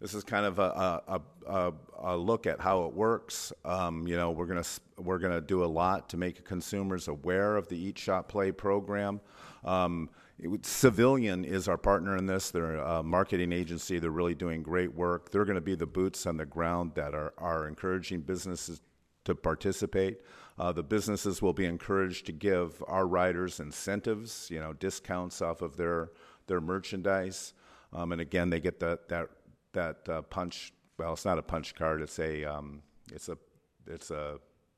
This is kind of a, a, a, a look at how it works. Um, you know, we're gonna we're gonna do a lot to make consumers aware of the Eat Shop Play program. Um, it, Civilian is our partner in this. They're a marketing agency. They're really doing great work. They're going to be the boots on the ground that are, are encouraging businesses to participate. Uh, the businesses will be encouraged to give our riders incentives, you know, discounts off of their their merchandise. Um, and again, they get that that that uh, punch. Well, it's not a punch card. It's a um, it's a it's a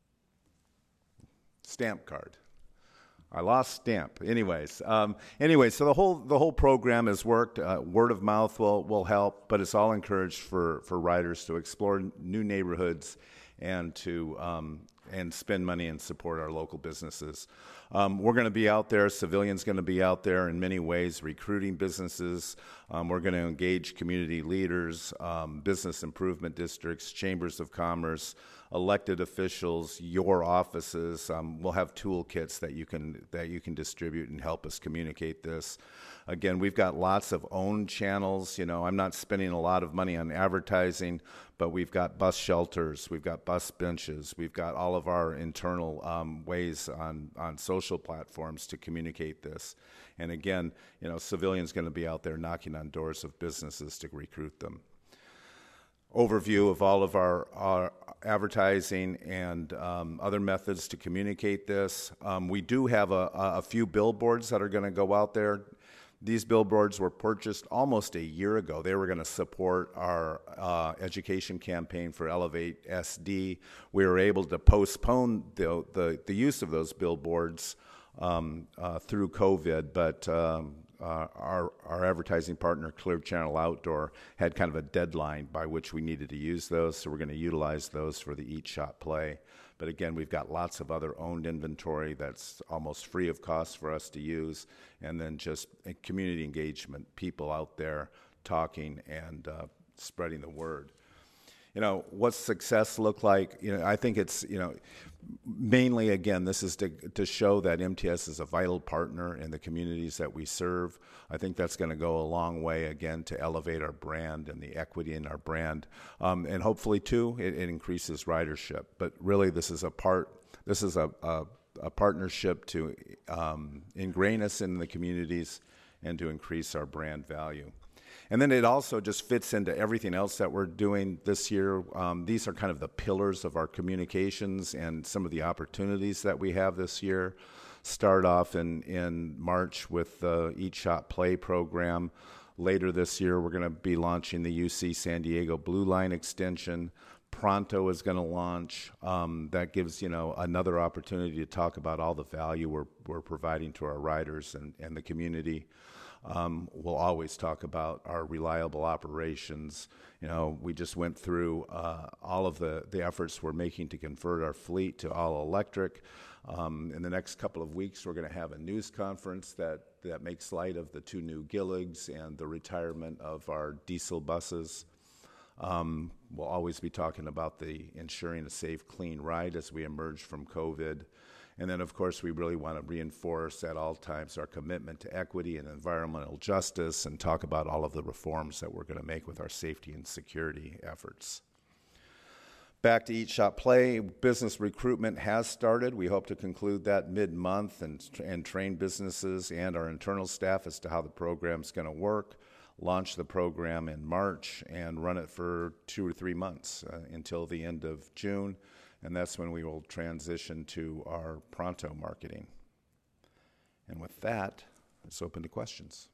stamp card. I lost stamp. Anyways, um, anyway, so the whole the whole program has worked. Uh, word of mouth will will help, but it's all encouraged for for riders to explore new neighborhoods and to um, and spend money and support our local businesses. Um, we're going to be out there. Civilian's going to be out there in many ways, recruiting businesses. Um, we're going to engage community leaders, um, business improvement districts, chambers of commerce, elected officials, your offices. Um, we'll have toolkits that you can that you can distribute and help us communicate this. Again, we've got lots of owned channels. You know, I'm not spending a lot of money on advertising, but we've got bus shelters, we've got bus benches, we've got all of our internal um, ways on, on social platforms to communicate this. And again, you know, Civilian's going to be out there knocking on doors of businesses to recruit them. Overview of all of our, our advertising and um, other methods to communicate this. Um, we do have a, a few billboards that are going to go out there. These billboards were purchased almost a year ago. They were going to support our uh, education campaign for Elevate S D. We were able to postpone the the, the use of those billboards um, uh, through COVID, but um, uh, our our advertising partner, Clear Channel Outdoor, had kind of a deadline by which we needed to use those, so we're going to utilize those for the Eat Shop Play. But again, we've got lots of other owned inventory that's almost free of cost for us to use, and then just community engagement, people out there talking and uh, spreading the word. You know, what's success look like? You know, I think it's, you know, mainly, again, this is to, to show that M T S is a vital partner in the communities that we serve. I think that's going to go a long way, again, to elevate our brand and the equity in our brand. Um, and hopefully, too, it, it increases ridership. But really, this is a part, this is a, a, a partnership to um, ingrain us in the communities and to increase our brand value. And then it also just fits into everything else that we're doing this year. Um, these are kind of the pillars of our communications and some of the opportunities that we have this year. Start off in, in March with the Eat Shop Play program. Later this year, we're going to be launching the U C San Diego Blue Line extension. Pronto is going to launch. Um, that gives, you know, another opportunity to talk about all the value we're, we're providing to our riders and, and the community. Um, we'll always talk about our reliable operations. You know, we just went through uh, all of the, the efforts we're making to convert our fleet to all electric. Um, in the next couple of weeks, we're going to have a news conference that, that makes light of the two new Gilligs and the retirement of our diesel buses. Um, we'll always be talking about the ensuring a safe, clean ride as we emerge from COVID. And then, of course, we really want to reinforce at all times our commitment to equity and environmental justice and talk about all of the reforms that we're going to make with our safety and security efforts. Back to Eat Shop Play, business recruitment has started. We hope to conclude that mid-month and, and train businesses and our internal staff as to how the program's going to work, launch the program in March, and run it for two or three months uh, until the end of June. And that's when we will transition to our Pronto marketing. And with that, let's open to questions.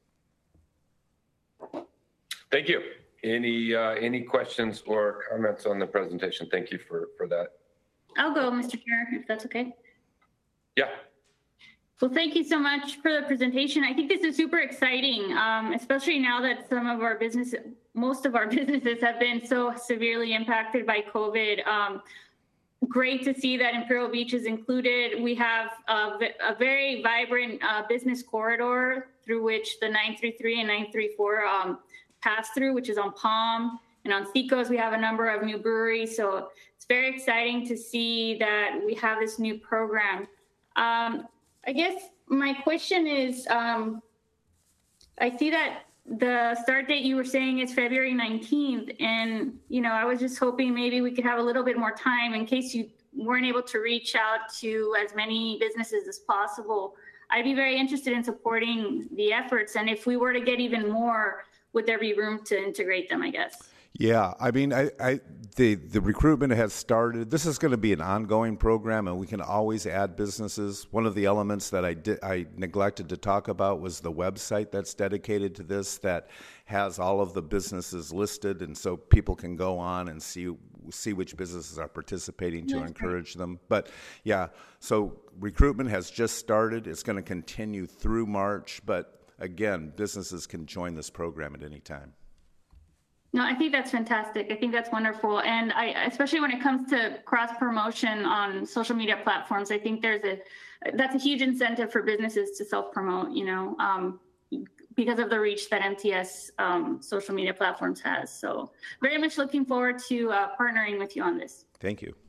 Thank you. Any uh, any questions or comments on the presentation? Thank you for, for that. I'll go, Mister Chair, if that's okay. Yeah. Well, thank you so much for the presentation. I think this is super exciting, um, especially now that some of our business, most of our businesses have been so severely impacted by COVID. Um, Great to see that Imperial Beach is included. We have a, a very vibrant uh, business corridor through which the nine three three and nine three four um, pass through, which is on Palm. And on Seacoast, we have a number of new breweries. So it's very exciting to see that we have this new program. Um, I guess my question is, um, I see that the start date you were saying is February nineteenth. And, you know, I was just hoping maybe we could have a little bit more time in case you weren't able to reach out to as many businesses as possible. I'd be very interested in supporting the efforts. And if we were to get even more, would there be room to integrate them, I guess? Yeah, I mean, I, I the the recruitment has started. This is going to be an ongoing program, and we can always add businesses. One of the elements that I did I neglected to talk about was the website that's dedicated to this, that has all of the businesses listed, and so people can go on and see see which businesses are participating to That's encourage them. But yeah, so recruitment has just started. It's going to continue through March, but again, businesses can join this program at any time. No, I think that's fantastic. I think that's wonderful. And I, especially when it comes to cross promotion on social media platforms, I think there's a, that's a huge incentive for businesses to self promote, you know, um, because of the reach that M T S um, social media platforms has. So very much looking forward to uh, partnering with you on this. Thank you.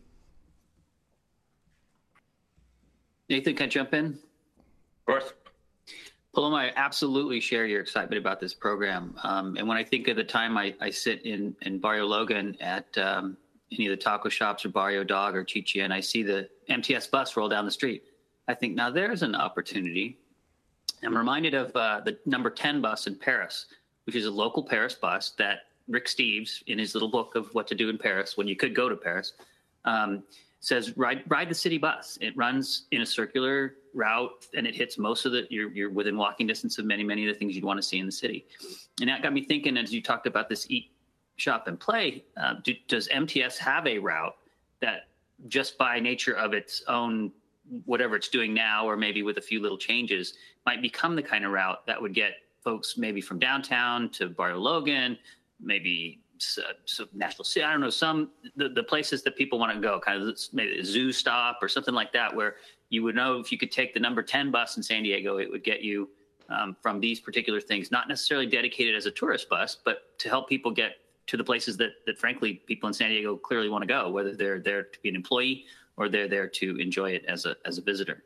Nathan, can I jump in? Of course. Paloma, I absolutely share your excitement about this program. Um, and when I think of the time I, I sit in, in Barrio Logan at um, any of the taco shops or Barrio Dog or Chichi, and I see the M T S bus roll down the street, I think, now there's an opportunity. I'm reminded of uh, the number ten bus in Paris, which is a local Paris bus that Rick Steves, in his little book of what to do in Paris, when you could go to Paris, um, says ride ride the city bus. It runs in a circular route, and it hits most of the, you're, you're within walking distance of many, many of the things you'd want to see in the city. And that got me thinking, as you talked about this eat, shop, and play, uh, do, does M T S have a route that just by nature of its own, whatever it's doing now, or maybe with a few little changes, might become the kind of route that would get folks maybe from downtown to Barrio Logan, maybe uh, so National City, I don't know, some, the, the places that people want to go, kind of maybe a zoo stop or something like that, where you would know if you could take the number ten bus in San Diego, it would get you um, from these particular things, not necessarily dedicated as a tourist bus, but to help people get to the places that, that frankly, people in San Diego clearly want to go, whether they're there to be an employee or they're there to enjoy it as a as a visitor.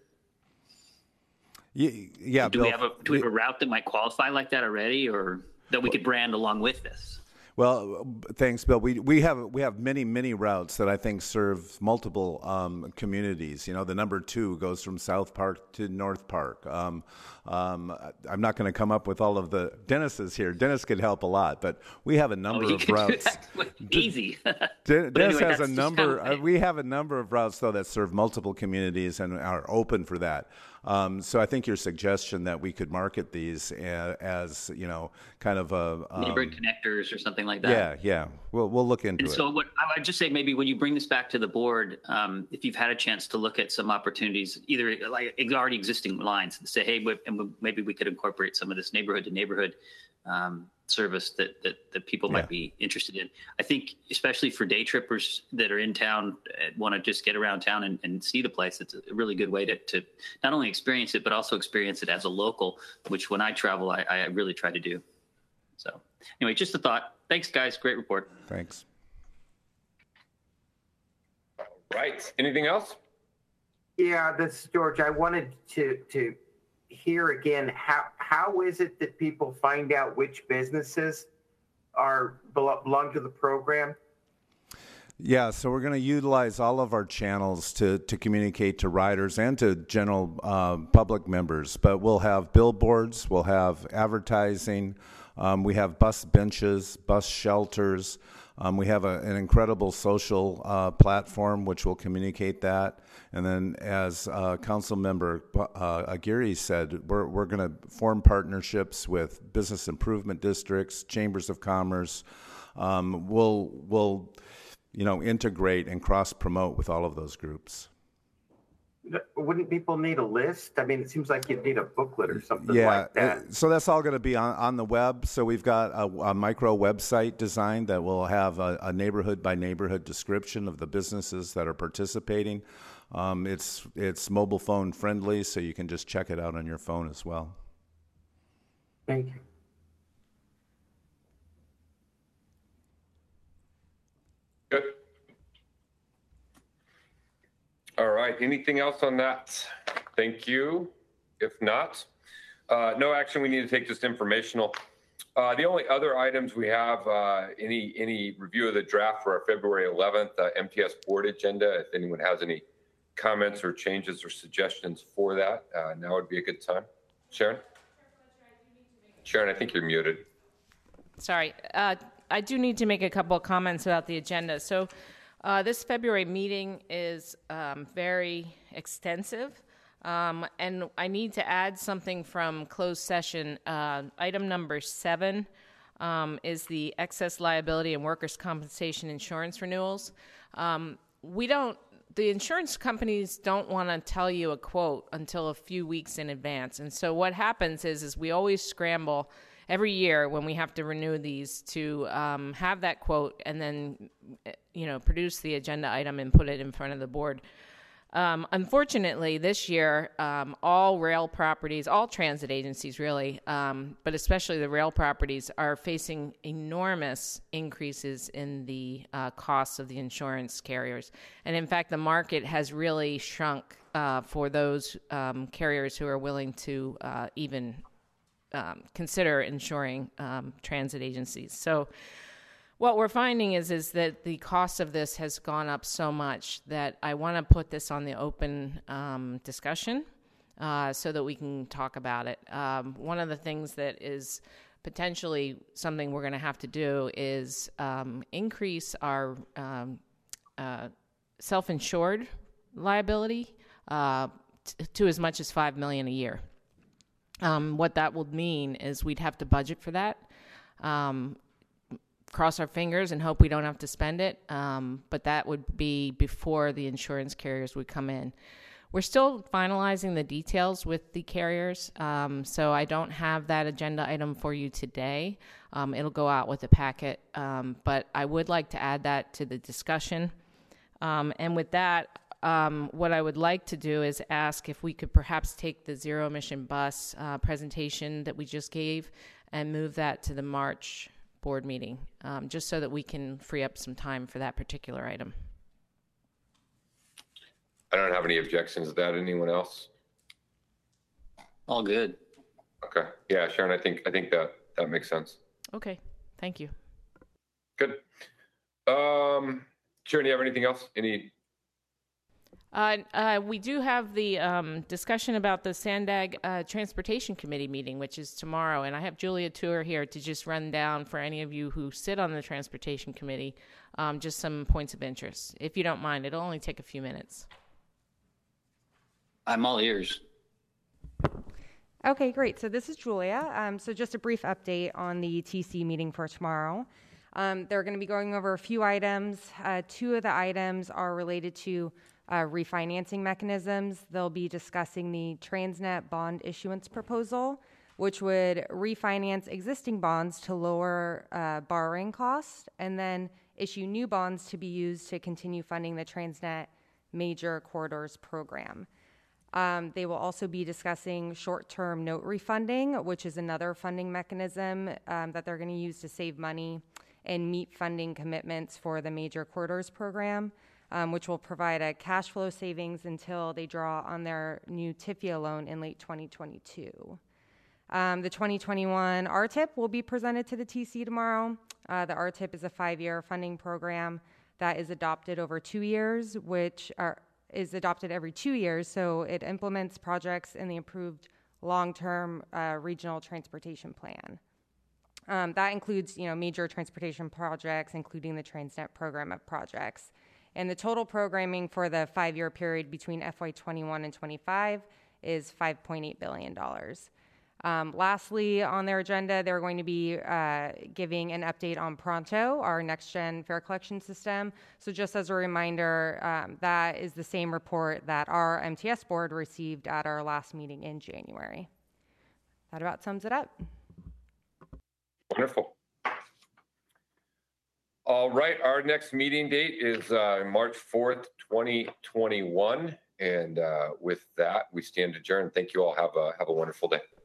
Yeah, yeah do Bill, we have a do we have a route that might qualify like that already, or that we could brand along with this? Well, thanks, Bill. We we have we have many many routes that I think serve multiple um, communities. You know, the number two goes from South Park to North Park. Um, um, I'm not going to come up with all of the Dennis's here. Dennis could help a lot, but we have a number oh, of routes. Easy. Dennis anyway, has a number. kind of uh, we have a number of routes though that serve multiple communities and are open for that. Um, so I think your suggestion that we could market these as, as you know, kind of a um, neighborhood connectors or something like that. Yeah, yeah. We'll we'll look into and it. So what I would just say, maybe when you bring this back to the board, um, if you've had a chance to look at some opportunities, either like already existing lines, say, hey, and maybe we could incorporate some of this neighborhood to neighborhood um, service that, that that people might Yeah. be interested in. I think, especially for day trippers that are in town, want to just get around town and, and see the place, it's a really good way to, to not only experience it, but also experience it as a local, which when I travel, I, I really try to do. So anyway, just a thought. Thanks, guys. Great report. Thanks. Right. Anything else? Yeah, this is George. I wanted to to hear again, how how is it that people find out which businesses are belong to the program? Yeah, so we're going to utilize all of our channels to, to communicate to riders and to general uh, public members. But we'll have billboards, we'll have advertising, um, we have bus benches, bus shelters. Um, we have a, an incredible social uh, platform which will communicate that. And then, as uh, Council Member uh, Aguirre said, we're, we're going to form partnerships with business improvement districts, chambers of commerce. Um, we'll, we'll, you know, integrate and cross promote with all of those groups. Wouldn't people need a list? I mean, it seems like you'd need a booklet or something yeah, like that. uh, so that's all going to be on, on the web. So we've got a, a micro website designed that will have a, a neighborhood by neighborhood description of the businesses that are participating. Um, it's it's mobile phone friendly, so you can just check it out on your phone as well. Thank you. Good. All right. Anything else on that? Thank you. If not, uh, no action we need to take, just informational. Uh, the only other items we have, uh, any any review of the draft for our February eleventh uh, M T S board agenda. If anyone has any comments or changes or suggestions for that, uh, now would be a good time. Sharon? Sharon, I think you're muted. Sorry. Uh, I do need to make a couple of comments about the agenda. So uh, this February meeting is um, very extensive. Um, and I need to add something from closed session. Uh, item number seven um, is the excess liability and workers' compensation insurance renewals. Um, we don't, the insurance companies don't want to tell you a quote until a few weeks in advance. And so what happens is, is we always scramble every year when we have to renew these to um, have that quote and then, you know, produce the agenda item and put it in front of the board. Um, unfortunately, this year, um, all rail properties, all transit agencies really, um, but especially the rail properties, are facing enormous increases in the uh, costs of the insurance carriers. And in fact, the market has really shrunk uh, for those um, carriers who are willing to uh, even um, consider insuring um, transit agencies. So what we're finding is is that the cost of this has gone up so much that I want to put this on the open um, discussion uh, so that we can talk about it. Um, one of the things that is potentially something we're going to have to do is um, increase our um, uh, self-insured liability uh, t- to as much as five million dollars a year. Um, what that would mean is we'd have to budget for that. Um, cross our fingers and hope we don't have to spend it, um, but that would be before the insurance carriers would come in. We're still finalizing the details with the carriers, um, so I don't have that agenda item for you today. Um, it'll go out with the packet, um, but I would like to add that to the discussion. Um, and with that, um, what I would like to do is ask if we could perhaps take the zero emission bus uh, presentation that we just gave and move that to the March board meeting, um, just so that we can free up some time for that particular item. I don't have any objections to that. Anyone else? All good. Okay. Yeah, Sharon, I think I think that that makes sense. Okay. Thank you. Good. Um, Sharon, do you have anything else? Any? Uh, uh, we do have the um, discussion about the Sandag uh, Transportation Committee meeting, which is tomorrow, and I have Julia Tour here to just run down for any of you who sit on the Transportation Committee, um, just some points of interest. If you don't mind, it'll only take a few minutes. I'm all ears. Okay, great. So this is Julia. Um, so just a brief update on the T C meeting for tomorrow. Um, they're going to be going over a few items. Uh, two of the items are related to Uh, refinancing mechanisms. They'll be discussing the Transnet bond issuance proposal, which would refinance existing bonds to lower uh, borrowing costs and then issue new bonds to be used to continue funding the Transnet Major Corridors program. Um, they will also be discussing short-term note refunding, which is another funding mechanism um, that they're going to use to save money and meet funding commitments for the Major Corridors program. Um, which will provide a cash flow savings until they draw on their new T I F I A loan in late twenty twenty-two. Um, the twenty twenty-one R T I P will be presented to the T C tomorrow. Uh, the R T I P is a five-year funding program that is adopted over two years, which are, is adopted every two years, so it implements projects in the approved long-term uh, regional transportation plan. Um, that includes, you know, major transportation projects, including the Transnet program of projects. And the total programming for the five-year period between F Y twenty-one and twenty-five is five point eight billion dollars. Um, lastly, on their agenda, they're going to be uh, giving an update on Pronto, our next-gen fare collection system. So just as a reminder, um, that is the same report that our M T S board received at our last meeting in January. That about sums it up. Wonderful. All right, our next meeting date is uh, March fourth, twenty twenty-one. And uh, with that, we stand adjourned. Thank you all. Have a, have a wonderful day.